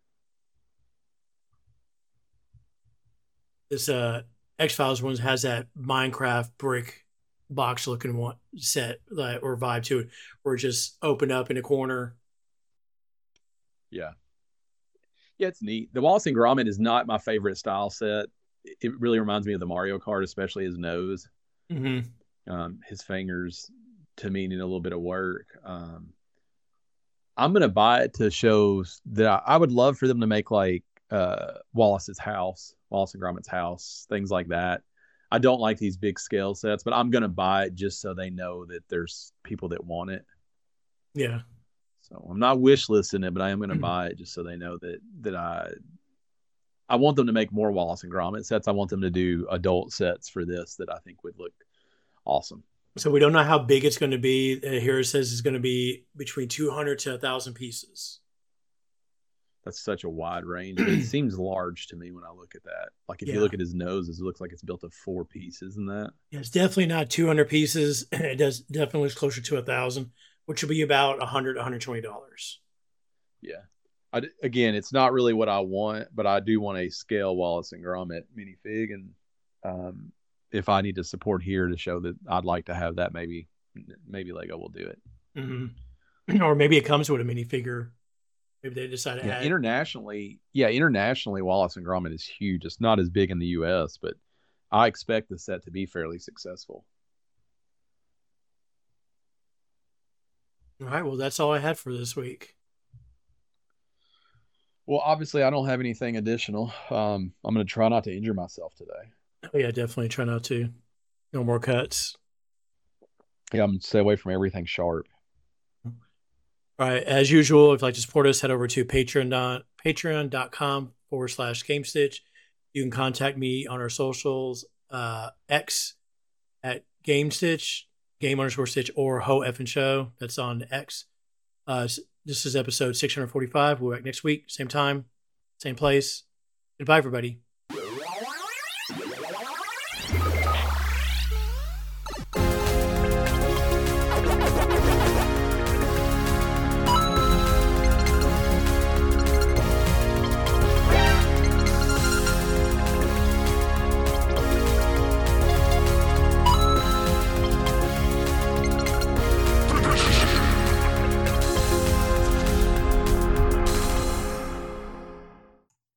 This X-Files one has that Minecraft brick box looking one set or vibe to it, where it just opened up in a corner. Yeah, it's neat. The Wallace and Gromit is not my favorite style set. It really reminds me of the Mario Kart, especially his nose. His fingers, to me, need a little bit of work. I'm gonna buy it to show that I would love for them to make like Wallace and Gromit's house, things like that. I don't like these big scale sets, but I'm going to buy it just so they know that there's people that want it. Yeah. So I'm not wish listing it, but I am going to buy it just so they know that I want them to make more Wallace and Gromit sets. I want them to do adult sets for this that I think would look awesome. So we don't know how big it's going to be. Here it says it's going to be between 200 to 1,000 pieces. That's such a wide range. It seems large to me when I look at that. Like if you look at his nose, it looks like it's built of 4 pieces in that. Yeah, it's definitely not 200 pieces. It definitely looks closer to 1,000, which will be about $100, $120. Yeah. Again, it's not really what I want, but I do want a scale Wallace and Gromit minifig. And if I need to support here to show that I'd like to have that, maybe Lego will do it. Or maybe it comes with a minifigure. Maybe they decide to add. Internationally, Wallace and Gromit is huge. It's not as big in the U.S., but I expect the set to be fairly successful. All right. Well, that's all I had for this week. Well, obviously, I don't have anything additional. I'm going to try not to injure myself today. Oh, yeah, definitely try not to. No more cuts. Yeah, I'm going to stay away from everything sharp. All right. As usual, if you'd like to support us, head over to patreon.com/GameStitch. You can contact me on our socials, X at GameStitch, Game_Stitch, or Ho Effin Show. That's on X. This is episode 645. We'll be back next week. Same time, same place. Goodbye, everybody.